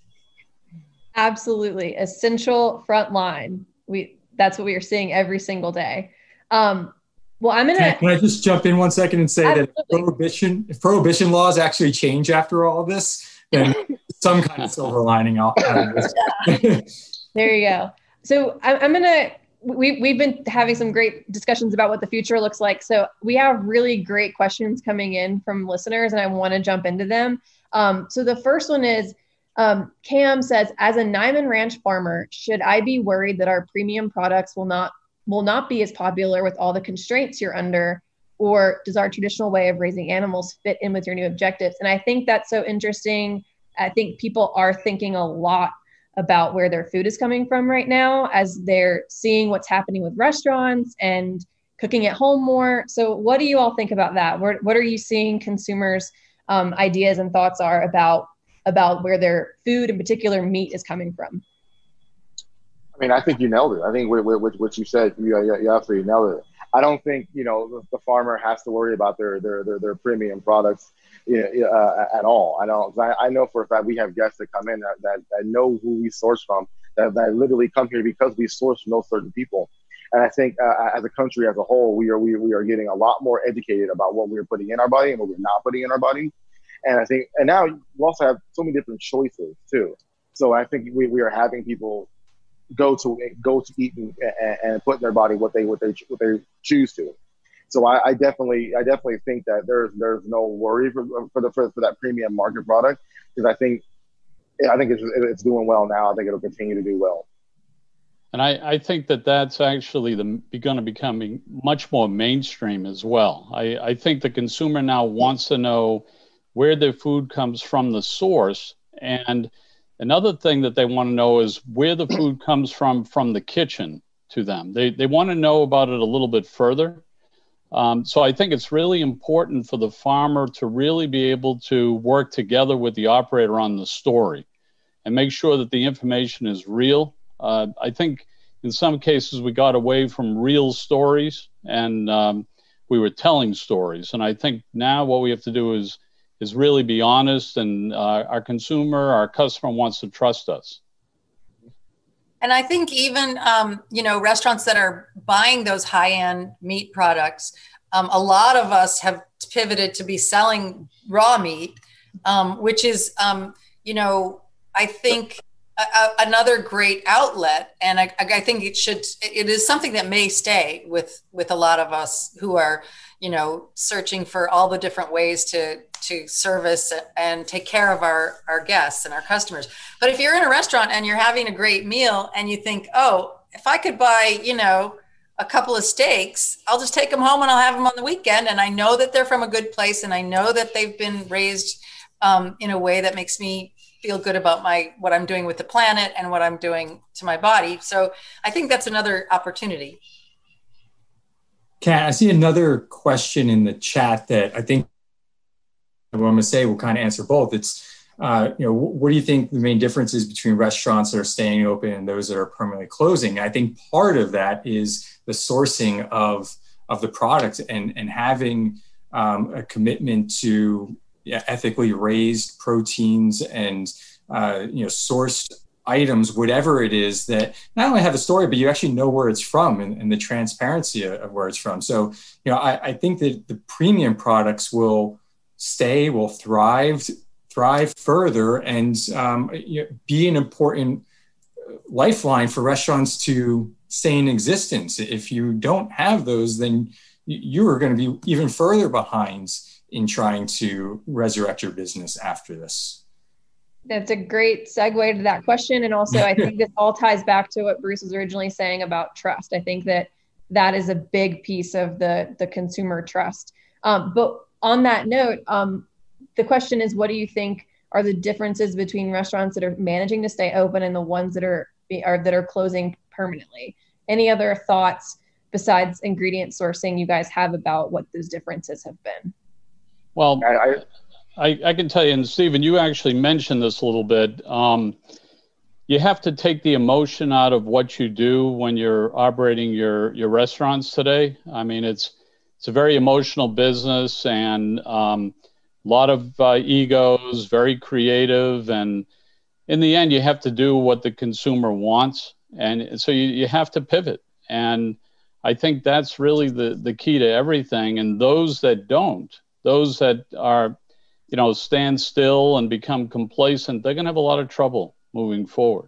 Absolutely. Essential front line. We, that's what we are seeing every single day. Um, well, I'm going to, can I just jump in one second and say Absolutely. that if prohibition, if prohibition laws actually change after all of this, then some kind of silver lining out of this. There you go. So I'm, I'm going to, We, we've been having some great discussions about what the future looks like. So we have really great questions coming in from listeners, and I want to jump into them. Um, so the first one is, um, Cam says, as a Niman Ranch farmer, should I be worried that our premium products will not will not be as popular with all the constraints you're under? Or does our traditional way of raising animals fit in with your new objectives? And I think that's so interesting. I think people are thinking a lot about where their food is coming from right now as they're seeing what's happening with restaurants and cooking at home more. So what do you all think about that? What, what are you seeing consumers' um, ideas and thoughts are about, about where their food, in particular meat, is coming from? I mean, I think you nailed it. I think what, what, what you said, you, you absolutely nailed it. I don't think, you know, the, the farmer has to worry about their their their, their premium products, you know, uh, at all. I don't. I, I know for a fact we have guests that come in that, that, that know who we source from, that, that literally come here because we source from those certain people. And I think uh, as a country as a whole, we are we, we are getting a lot more educated about what we're putting in our body and what we're not putting in our body. And I think, and now we also have so many different choices too. So I think we, we are having people go to go to eat and, and put in their body what they what they what they choose to. So I, I definitely I definitely think that there's there's no worry for for the for, for that premium market product, because I think I think it's it's doing well now. I think it'll continue to do well. And I, I think that that's actually the going to becoming much more mainstream as well. I, I think the consumer now wants to know where their food comes from, the source. And another thing that they want to know is where the food comes from, from the kitchen to them. They, they want to know about it a little bit further. Um, so I think it's really important for the farmer to really be able to work together with the operator on the story and make sure that the information is real. Uh, I think in some cases we got away from real stories and um, we were telling stories. And I think now what we have to do is is really be honest, and uh, our consumer, our customer wants to trust us. And I think even, um, you know, restaurants that are buying those high-end meat products, um, a lot of us have pivoted to be selling raw meat, um, which is, um, you know, I think a, another great outlet. And I, I think it should, it is something that may stay with, with a lot of us who are, you know, searching for all the different ways to, to service and take care of our, our guests and our customers. But if you're in a restaurant and you're having a great meal and you think, oh, if I could buy, you know, a couple of steaks, I'll just take them home and I'll have them on the weekend. And I know that they're from a good place. And I know that they've been raised um, in a way that makes me feel good about my, what I'm doing with the planet and what I'm doing to my body. So I think that's another opportunity. Kat, I see another question in the chat that I think what I'm going to say will kind of answer both. It's, uh, you know, what do you think the main difference is between restaurants that are staying open and those that are permanently closing? I think part of that is the sourcing of, of the product and, and having um, a commitment to yeah, ethically raised proteins and, uh, you know, sourced items, whatever it is, that not only have a story, but you actually know where it's from and, and the transparency of, of where it's from. So, you know, I, I think that the premium products will stay, will thrive, thrive further, and um, you know, be an important lifeline for restaurants to stay in existence. If you don't have those, then you are going to be even further behind in trying to resurrect your business after this. That's a great segue to that question. And also, I think this all ties back to what Bruce was originally saying about trust. I think that that is a big piece of the, the consumer trust. Um, but on that note, um, the question is, what do you think are the differences between restaurants that are managing to stay open and the ones that are, are that are closing permanently? Any other thoughts besides ingredient sourcing you guys have about what those differences have been? Well, I, I, I can tell you, and Stephen, you actually mentioned this a little bit. Um, you have to take the emotion out of what you do when you're operating your, your restaurants today. I mean, it's it's a very emotional business, and um, a lot of uh, egos, very creative, and in the end, you have to do what the consumer wants, and so you, you have to pivot. And I think that's really the, the key to everything. And those that don't, those that are, you know, stand still and become complacent, they're going to have a lot of trouble moving forward.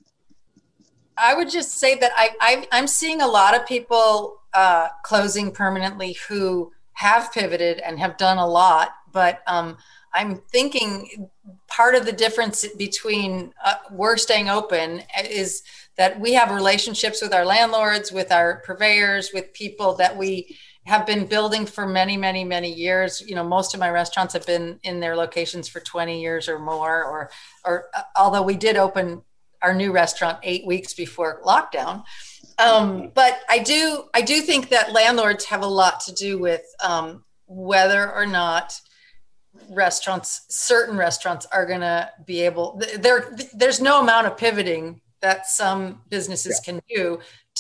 I would just say that I, I, I'm seeing a lot of people uh, closing permanently who have pivoted and have done a lot. But um, I'm thinking part of the difference between uh, we're staying open is that we have relationships with our landlords, with our purveyors, with people that we have been building for many, many, many years. You know, most of my restaurants have been in their locations for twenty years or more, or, or uh, although we did open our new restaurant eight weeks before lockdown. Um, but I do, I do think that landlords have a lot to do with um, whether or not restaurants, certain restaurants are going to be able, there, there's no amount of pivoting that some businesses yeah. can do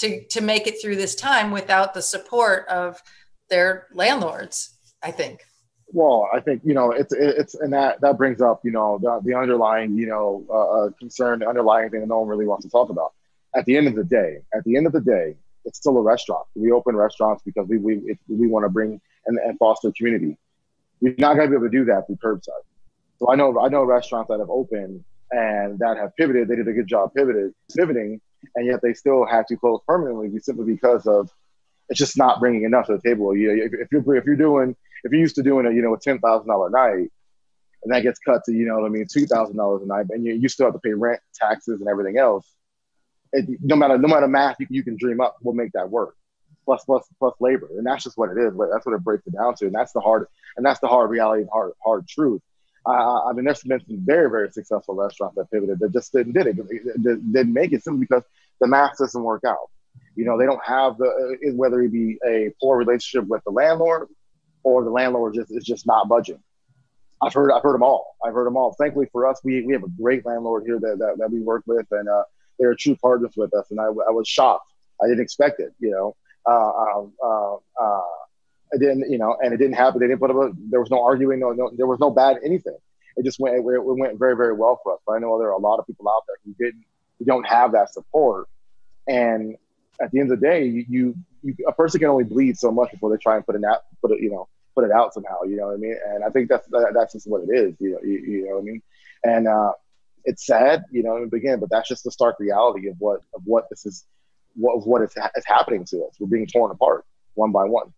to, to make it through this time without the support of their landlords, I think. Well, I think, you know, it's, it's, and that, that brings up, you know, the, the underlying, you know, uh, concern, the underlying thing that no one really wants to talk about. At the end of the day, at the end of the day, it's still a restaurant. We open restaurants because we, we, it, we want to bring and, and foster community. We're not going to be able to do that through curbside. So I know, I know restaurants that have opened and that have pivoted. They did a good job pivoted, pivoting, and yet they still had to close permanently simply because of it's just not bringing enough to the table. You know, if, if you're if you're doing if you're used to doing a you know a ten thousand dollar night, and that gets cut to you know what I mean two thousand dollars a night, and you you still have to pay rent, taxes, and everything else. It, no matter no matter math you, you can dream up, we'll make that work. Plus plus plus labor, and that's just what it is. But that's what it breaks it down to, and that's the hard and that's the hard reality and hard hard truth. Uh, I mean, there's been some very very successful restaurants that pivoted that just didn't did it, it didn't make it simply because the math doesn't work out. You know, they don't have the whether it be a poor relationship with the landlord or the landlord just is just not budging. I've heard I've heard them all. I've heard them all. Thankfully for us, we we have a great landlord here that that, that we work with, and uh, they're true partners with us. And I, I was shocked. I didn't expect it. You know, uh, uh, uh, I didn't. You know, and it didn't happen. They didn't put up. A, there was no arguing. No, no, there was no bad anything. It just went. It, it went very very well for us. But I know there are a lot of people out there who didn't. Who don't have that support, and at the end of the day, you, you a person can only bleed so much before they try and put it out, put it, you know, put it out somehow. You know what I mean? And I think that's that's just what it is. You know, you, you know what I mean? And uh, it's sad, you know, in the beginning, but that's just the stark reality of what of what this is, what of what is, ha- is happening to us. We're being torn apart one by one.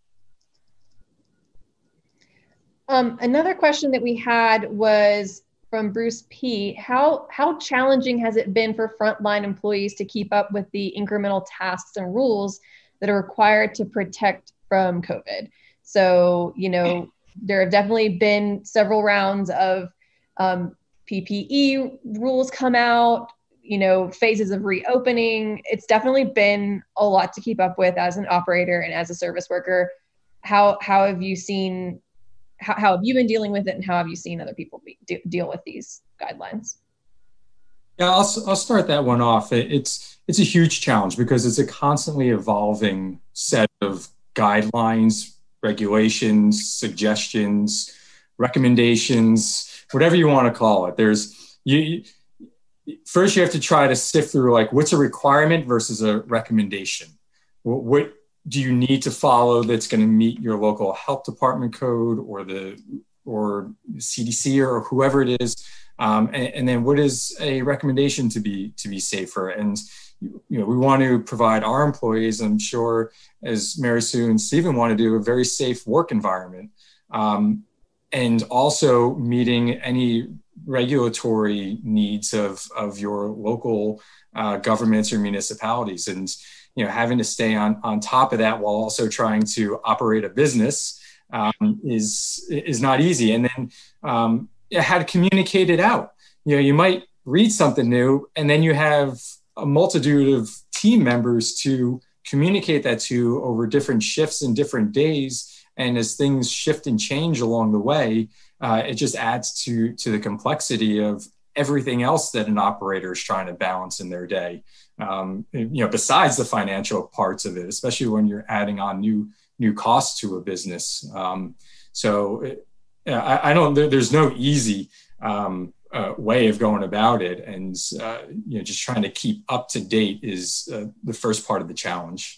Um, another question that we had was from Bruce P. How how challenging has it been for frontline employees to keep up with the incremental tasks and rules that are required to protect from COVID? So, you know, there have definitely been several rounds of um, P P E rules come out, you know, phases of reopening. It's definitely been a lot to keep up with as an operator and as a service worker. How how have you seen How, how have you been dealing with it, and how have you seen other people be, do, deal with these guidelines? Yeah, I'll, I'll start that one off. It, it's it's a huge challenge because it's a constantly evolving set of guidelines, regulations, suggestions, recommendations, whatever you want to call it. There's you, you first you have to try to sift through like what's a requirement versus a recommendation. What, what do you need to follow that's going to meet your local health department code or the or C D C or whoever it is, um, and, and then what is a recommendation to be to be safer? And you know we want to provide our employees, I'm sure, as Mary Sue and Stephen want to do, a very safe work environment, um, and also meeting any regulatory needs of of your local uh, governments or municipalities. And you know, having to stay on, on top of that while also trying to operate a business um, is is not easy. And then um, how to communicate it out. You know, you might read something new, and then you have a multitude of team members to communicate that to over different shifts and different days. And as things shift and change along the way, uh, it just adds to to the complexity of everything else that an operator is trying to balance in their day. Um, you know, besides the financial parts of it, especially when you're adding on new new costs to a business. Um, so it, I, I don't. There, there's no easy um, uh, way of going about it, and uh, you know, just trying to keep up to date is uh, the first part of the challenge.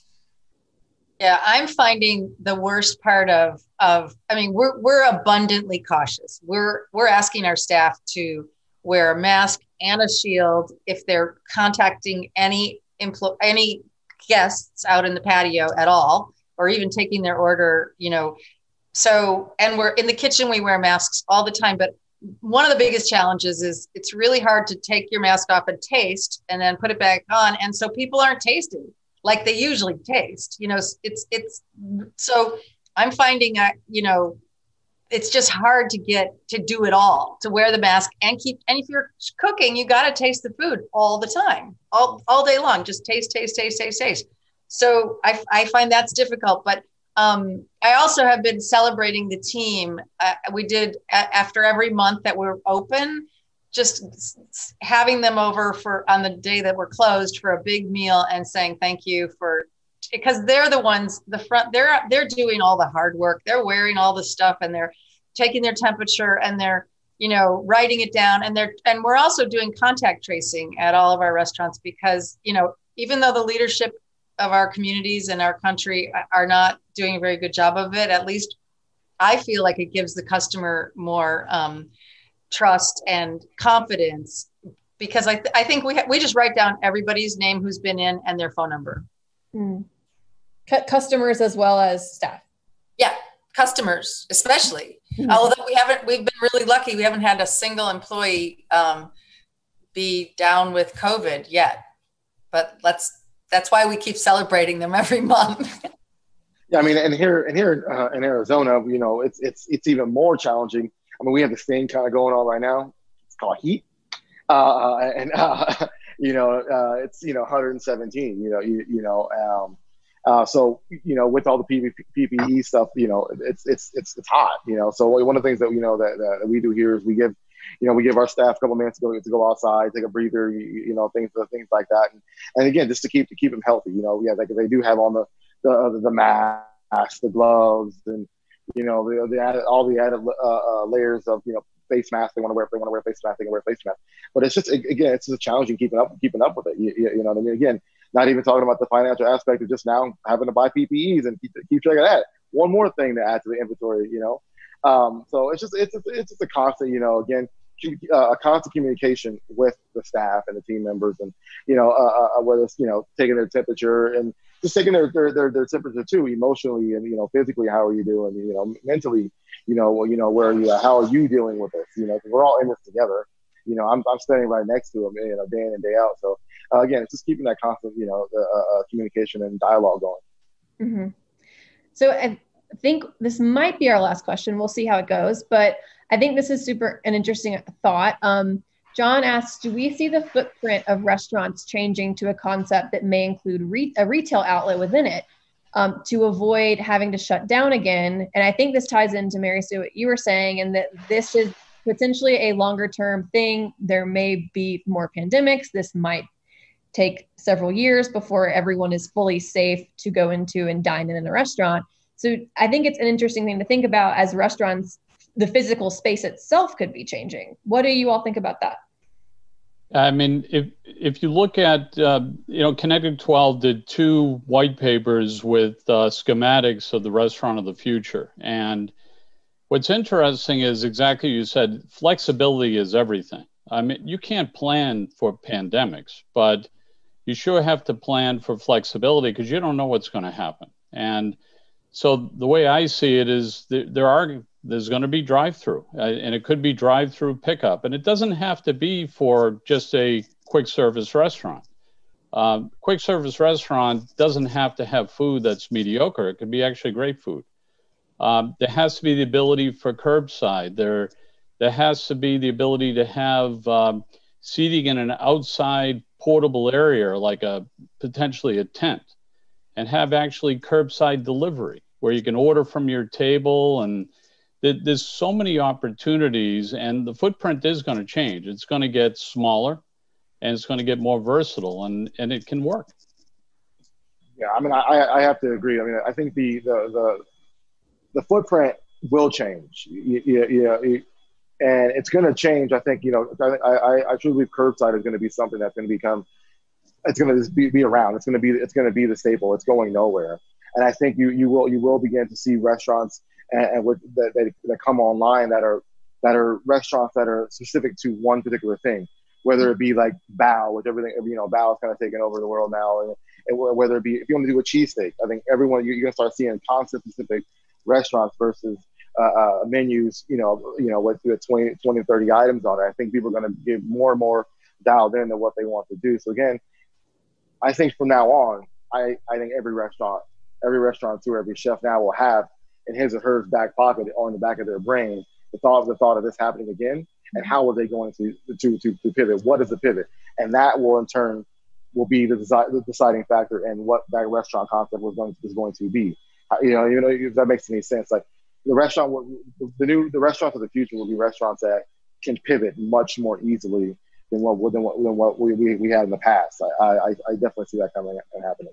Yeah, I'm finding the worst part of of. I mean, we're we're abundantly cautious. We're we're asking our staff to wear a mask and a shield if they're contacting any empl- any guests out in the patio at all, or even taking their order, you know. So, and we're in the kitchen, we wear masks all the time. But one of the biggest challenges is it's really hard to take your mask off and taste and then put it back on. And so people aren't tasting like they usually taste, you know, it's, it's, so I'm finding that, you know, it's just hard to get to do it all, to wear the mask and keep, and if you're cooking, you got to taste the food all the time, all, all day long, just taste, taste, taste, taste, taste. So I, I find that's difficult, but um, I also have been celebrating the team. Uh, we did a- after every month that we're open, just having them over for on the day that we're closed for a big meal and saying thank you for, because they're the ones, the front, they're they're doing all the hard work. They're wearing all the stuff and they're taking their temperature and they're, you know, writing it down. And they're, and we're also doing contact tracing at all of our restaurants because, you know, even though the leadership of our communities and our country are not doing a very good job of it, at least I feel like it gives the customer more um, trust and confidence, because I, th- I think we ha- we just write down everybody's name who's been in and their phone number. Mm. C- customers as well as staff. Yeah, customers especially. Mm-hmm. Although we haven't, we've been really lucky. We haven't had a single employee um, be down with COVID yet. But let's that's why we keep celebrating them every month. Yeah, I mean, and here and here uh, in Arizona, you know, it's it's it's even more challenging. I mean, we have this thing kind of going on right now. It's called heat, uh, and uh, you know, uh, it's you know one hundred seventeen. You know, you you know, um, uh, so you know, with all the P P E stuff, you know, it's it's it's it's hot. You know, so one of the things that you know that, that we do here is we give, you know, we give our staff a couple minutes to go to go outside, take a breather, you, you know, things things like that, and, and again, just to keep to keep them healthy. You know, yeah, like they do have on the the the mask, the gloves, and you know, the, the added, all the added uh, uh, layers of, you know, face masks. They want to wear, they want to wear face masks. They can wear face masks. But it's just, again, it's just challenging keeping up, keeping up with it. You, you, you know what I mean? Again, not even talking about the financial aspect of just now having to buy P P Es and keep, keep track of that. One more thing to add to the inventory, you know? Um, so it's just, it's just, it's just a constant, you know, again, uh, a constant communication with the staff and the team members, and, you know, uh, uh, whether it's, you know, taking their temperature and just taking their, their, their, their temperature too, emotionally and, you know, physically, how are you doing? You know, mentally, you know, well, you know, where are you at? How are you dealing with this? You know, because we're all in this together. You know, I'm, I'm standing right next to them, you know, day in and day out. So uh, again, it's just keeping that constant, you know, the, uh, uh, communication and dialogue going. Mm-hmm. So I think this might be our last question. We'll see how it goes, but I think this is super an interesting thought. Um, John asks, do we see the footprint of restaurants changing to a concept that may include re- a retail outlet within it um, to avoid having to shut down again? And I think this ties into, Mary Sue, what you were saying, and that this is potentially a longer term thing. There may be more pandemics. This might take several years before everyone is fully safe to go into and dine in, in a restaurant. So I think it's an interesting thing to think about as restaurants, the physical space itself could be changing. What do you all think about that? I mean, if if you look at, uh, you know, Connecticut twelve did two white papers with uh, schematics of the restaurant of the future. And what's interesting is exactly you said, flexibility is everything. I mean, you can't plan for pandemics, but you sure have to plan for flexibility because you don't know what's going to happen. And so the way I see it is th- there are there's going to be drive-through, uh, and it could be drive-through pickup, and it doesn't have to be for just a quick service restaurant. Um, quick service restaurant doesn't have to have food that's mediocre. It could be actually great food. Um, there has to be the ability for curbside. There, there has to be the ability to have um, seating in an outside portable area, like a potentially a tent, and have actually curbside delivery where you can order from your table. And th- there's so many opportunities, and the footprint is going to change. It's going to get smaller, and it's going to get more versatile, and, and it can work. Yeah, I mean, I, I have to agree. I mean, I think the the the, the footprint will change. Yeah, yeah, and it's going to change. I think, you know, I I, I truly believe curbside is going to be something that's going to become. It's going to be, be around. It's going to be it's going to be the staple. It's going nowhere. And I think you you will you will begin to see restaurants and, and with, that, that that come online that are that are restaurants that are specific to one particular thing. Whether it be like Bao, which everything, you know, Bao is kind of taking over the world now, and, and whether it be, if you want to do a cheesesteak, I think everyone, you're going to start seeing concept specific restaurants versus uh, uh, menus, you know, you know, with twenty, twenty, thirty items on it. I think people are going to get more and more dialed in to what they want to do. So again, I think from now on, I, I think every restaurant, every restaurateur, every chef now will have in his or her back pocket or in the back of their brain the thought of the thought of this happening again. And how are they going to, to to to pivot? What is the pivot? And that will in turn will be the, desi- the deciding factor in what that restaurant concept was going to, is going to be. You know, you know, if that makes any sense. Like the restaurant, the new the restaurants of the future will be restaurants that can pivot much more easily than what than what, than what we, we, we had in the past. I, I, I definitely see that coming and happening.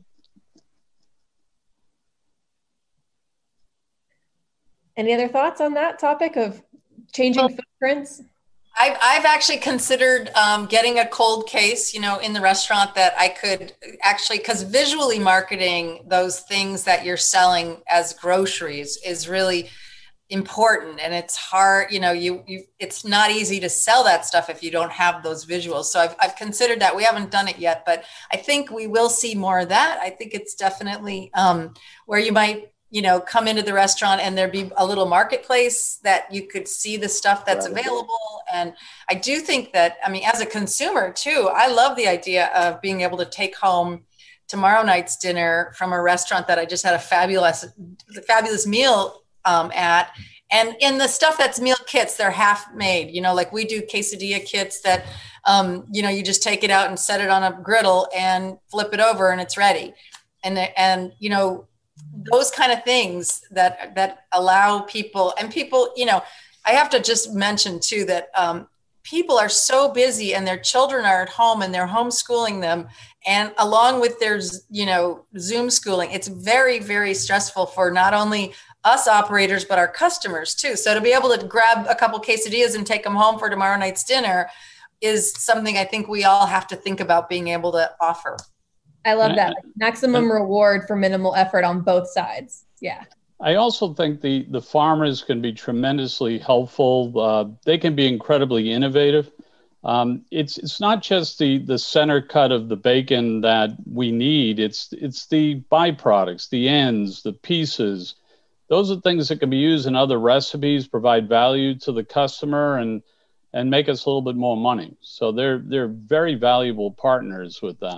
Any other thoughts on that topic of changing well, footprints? I've, I've actually considered um, getting a cold case, you know, in the restaurant that I could actually, because visually marketing those things that you're selling as groceries is really important, and it's hard, you know, you, you it's not easy to sell that stuff if you don't have those visuals. So I've, I've considered that. We haven't done it yet, but I think we will see more of that. I think it's definitely um, where you might, you know, come into the restaurant and there'd be a little marketplace that you could see the stuff that's right. available. And I do think that, I mean, as a consumer too, I love the idea of being able to take home tomorrow night's dinner from a restaurant that I just had a fabulous, fabulous meal um, at. And in the stuff that's meal kits, they're half made, you know, like we do quesadilla kits that, um, you know, you just take it out and set it on a griddle and flip it over and it's ready. And, and, you know, those kind of things that that allow people and people, you know, I have to just mention too that um, people are so busy and their children are at home and they're homeschooling them. And along with their, you know, Zoom schooling, it's very, very stressful for not only us operators, but our customers too. So to be able to grab a couple quesadillas and take them home for tomorrow night's dinner is something I think we all have to think about being able to offer. I love that. Like maximum reward for minimal effort on both sides. Yeah. I also think the, the farmers can be tremendously helpful. Uh, they can be incredibly innovative. Um, it's it's not just the, the center cut of the bacon that we need. It's it's the byproducts, the ends, the pieces. Those are things that can be used in other recipes, provide value to the customer, and and make us a little bit more money. So they're they're very valuable partners with that.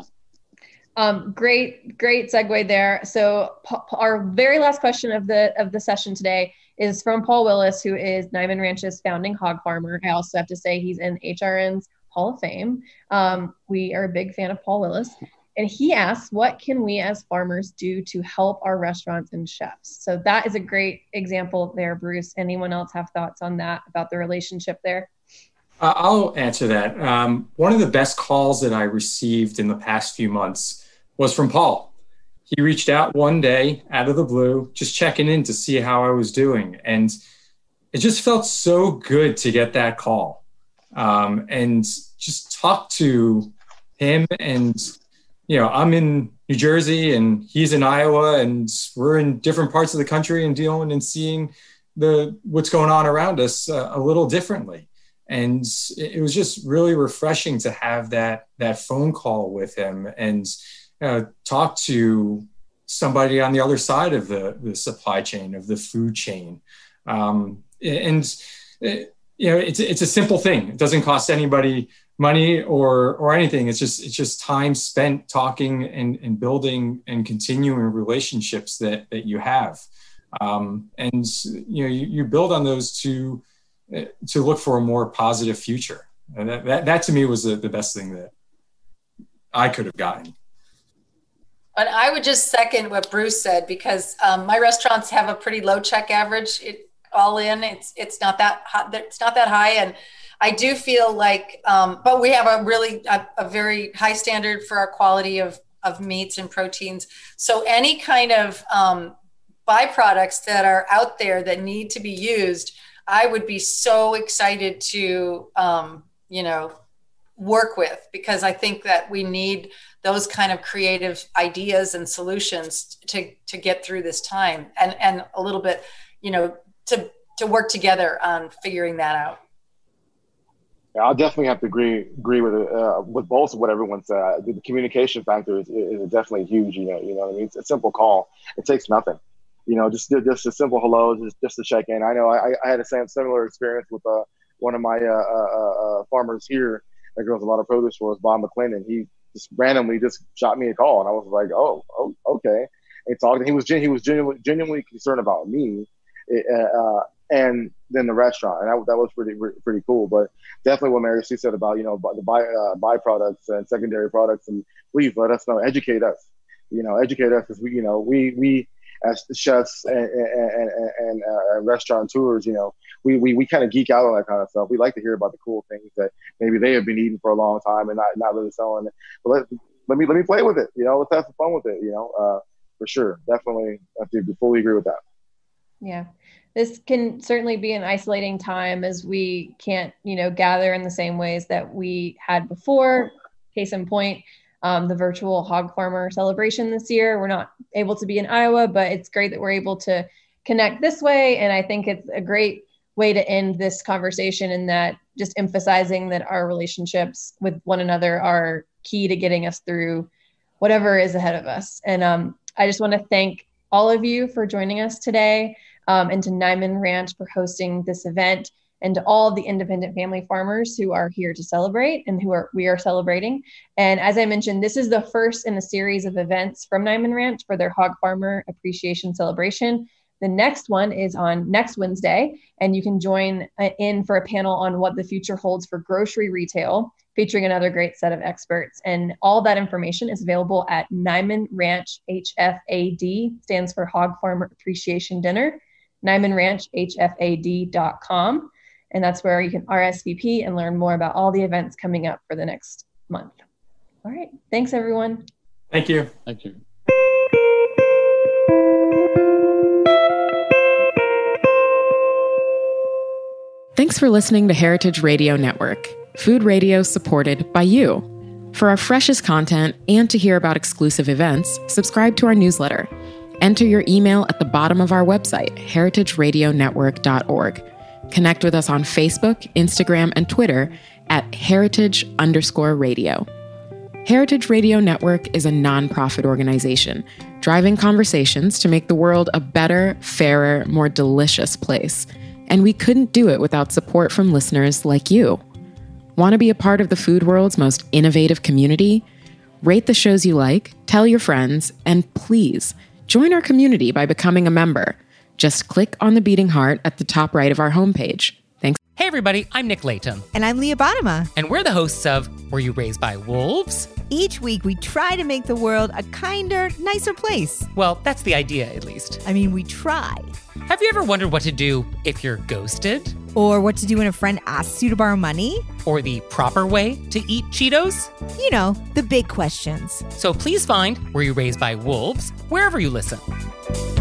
Um, great, great segue there. So pa- our very last question of the of the session today is from Paul Willis, who is Niman Ranch's founding hog farmer. I also have to say he's in H R N's Hall of Fame. Um, we are a big fan of Paul Willis. And he asks, what can we as farmers do to help our restaurants and chefs? So that is a great example there, Bruce. Anyone else have thoughts on that, about the relationship there? Uh, I'll answer that. Um, one of the best calls that I received in the past few months was from Paul. He reached out one day out of the blue, just checking in to see how I was doing. And it just felt so good to get that call um, and just talk to him. And, you know, I'm in New Jersey and he's in Iowa, and we're in different parts of the country and dealing and seeing the what's going on around us uh, a little differently. And it was just really refreshing to have that that phone call with him and uh, talk to somebody on the other side of the, the supply chain, of the food chain. Um, and, you know, it's it's a simple thing. It doesn't cost anybody money or or anything. It's just it's just time spent talking and, and building and continuing relationships that that you have. Um, and, you know, you, you build on those to to look for a more positive future. And that, that, that to me was the, the best thing that I could have gotten. But I would just second what Bruce said, because um, my restaurants have a pretty low check average. It, all in, it's it's not that hot, it's not that high, and I do feel like, um, but we have a really a, a very high standard for our quality of of meats and proteins. So any kind of um, byproducts that are out there that need to be used, I would be so excited to, um, you know, work with, because I think that we need those kind of creative ideas and solutions to, to get through this time, and, and a little bit, you know, to, to work together on figuring that out. Yeah, I'll definitely have to agree agree with uh, with both of what everyone said. The communication factor is, is definitely huge. You know, you know what I mean? It's a simple call. It takes nothing. You know, just just a simple hello, just just to check in. I know I, I had a similar experience with uh, one of my uh, uh, uh, farmers here that grows a lot of produce for us, Bob McClendon. He just randomly just shot me a call, and I was like, oh, oh okay. And talked. He was he was genuinely, genuinely concerned about me, uh, and then the restaurant, and that, that was pretty pretty cool. But definitely what Mary C said about, you know, the by uh, byproducts and secondary products, and please let us know, educate us, you know, educate us, because we, you know, we we. as chefs and and, and, and uh, restaurateurs, you know, we, we, we kind of geek out on that kind of stuff. We like to hear about the cool things that maybe they have been eating for a long time and not, not really selling it. But let, let me let me play with it. You know, let's have some fun with it. You know, uh, for sure, definitely. I do fully agree with that. Yeah, this can certainly be an isolating time as we can't, you know, gather in the same ways that we had before. Case in point, um, the virtual hog farmer celebration this year. We're not able to be in Iowa, but it's great that we're able to connect this way. And I think it's a great way to end this conversation in that just emphasizing that our relationships with one another are key to getting us through whatever is ahead of us. And um, I just want to thank all of you for joining us today, um, and to Niman Ranch for hosting this event, and to all the independent family farmers who are here to celebrate and who are we are celebrating. And as I mentioned, this is the first in a series of events from Niman Ranch for their Hog Farmer Appreciation Celebration. The next one is on next Wednesday, and you can join in for a panel on what the future holds for grocery retail, featuring another great set of experts. And all that information is available at Niman Ranch H F A D, stands for Hog Farmer Appreciation Dinner, Niman Ranch H F A D dot com. And that's where you can R S V P and learn more about all the events coming up for the next month. All right. Thanks, everyone. Thank you. Thank you. Thanks for listening to Heritage Radio Network, food radio supported by you. For our freshest content and to hear about exclusive events, subscribe to our newsletter. Enter your email at the bottom of our website, heritage radio network dot org. Connect with us on Facebook, Instagram, and Twitter at heritage underscore radio. Heritage Radio Network is a nonprofit organization driving conversations to make the world a better, fairer, more delicious place. And we couldn't do it without support from listeners like you. Want to be a part of the food world's most innovative community? Rate the shows you like, tell your friends, and please join our community by becoming a member. Just click on the beating heart at the top right of our homepage. Thanks. Hey everybody, I'm Nick Latham. And I'm Leah Bottima. And we're the hosts of Were You Raised by Wolves? Each week we try to make the world a kinder, nicer place. Well, that's the idea, at least. I mean, we try. Have you ever wondered what to do if you're ghosted? Or what to do when a friend asks you to borrow money? Or the proper way to eat Cheetos? You know, the big questions. So please find Were You Raised by Wolves wherever you listen.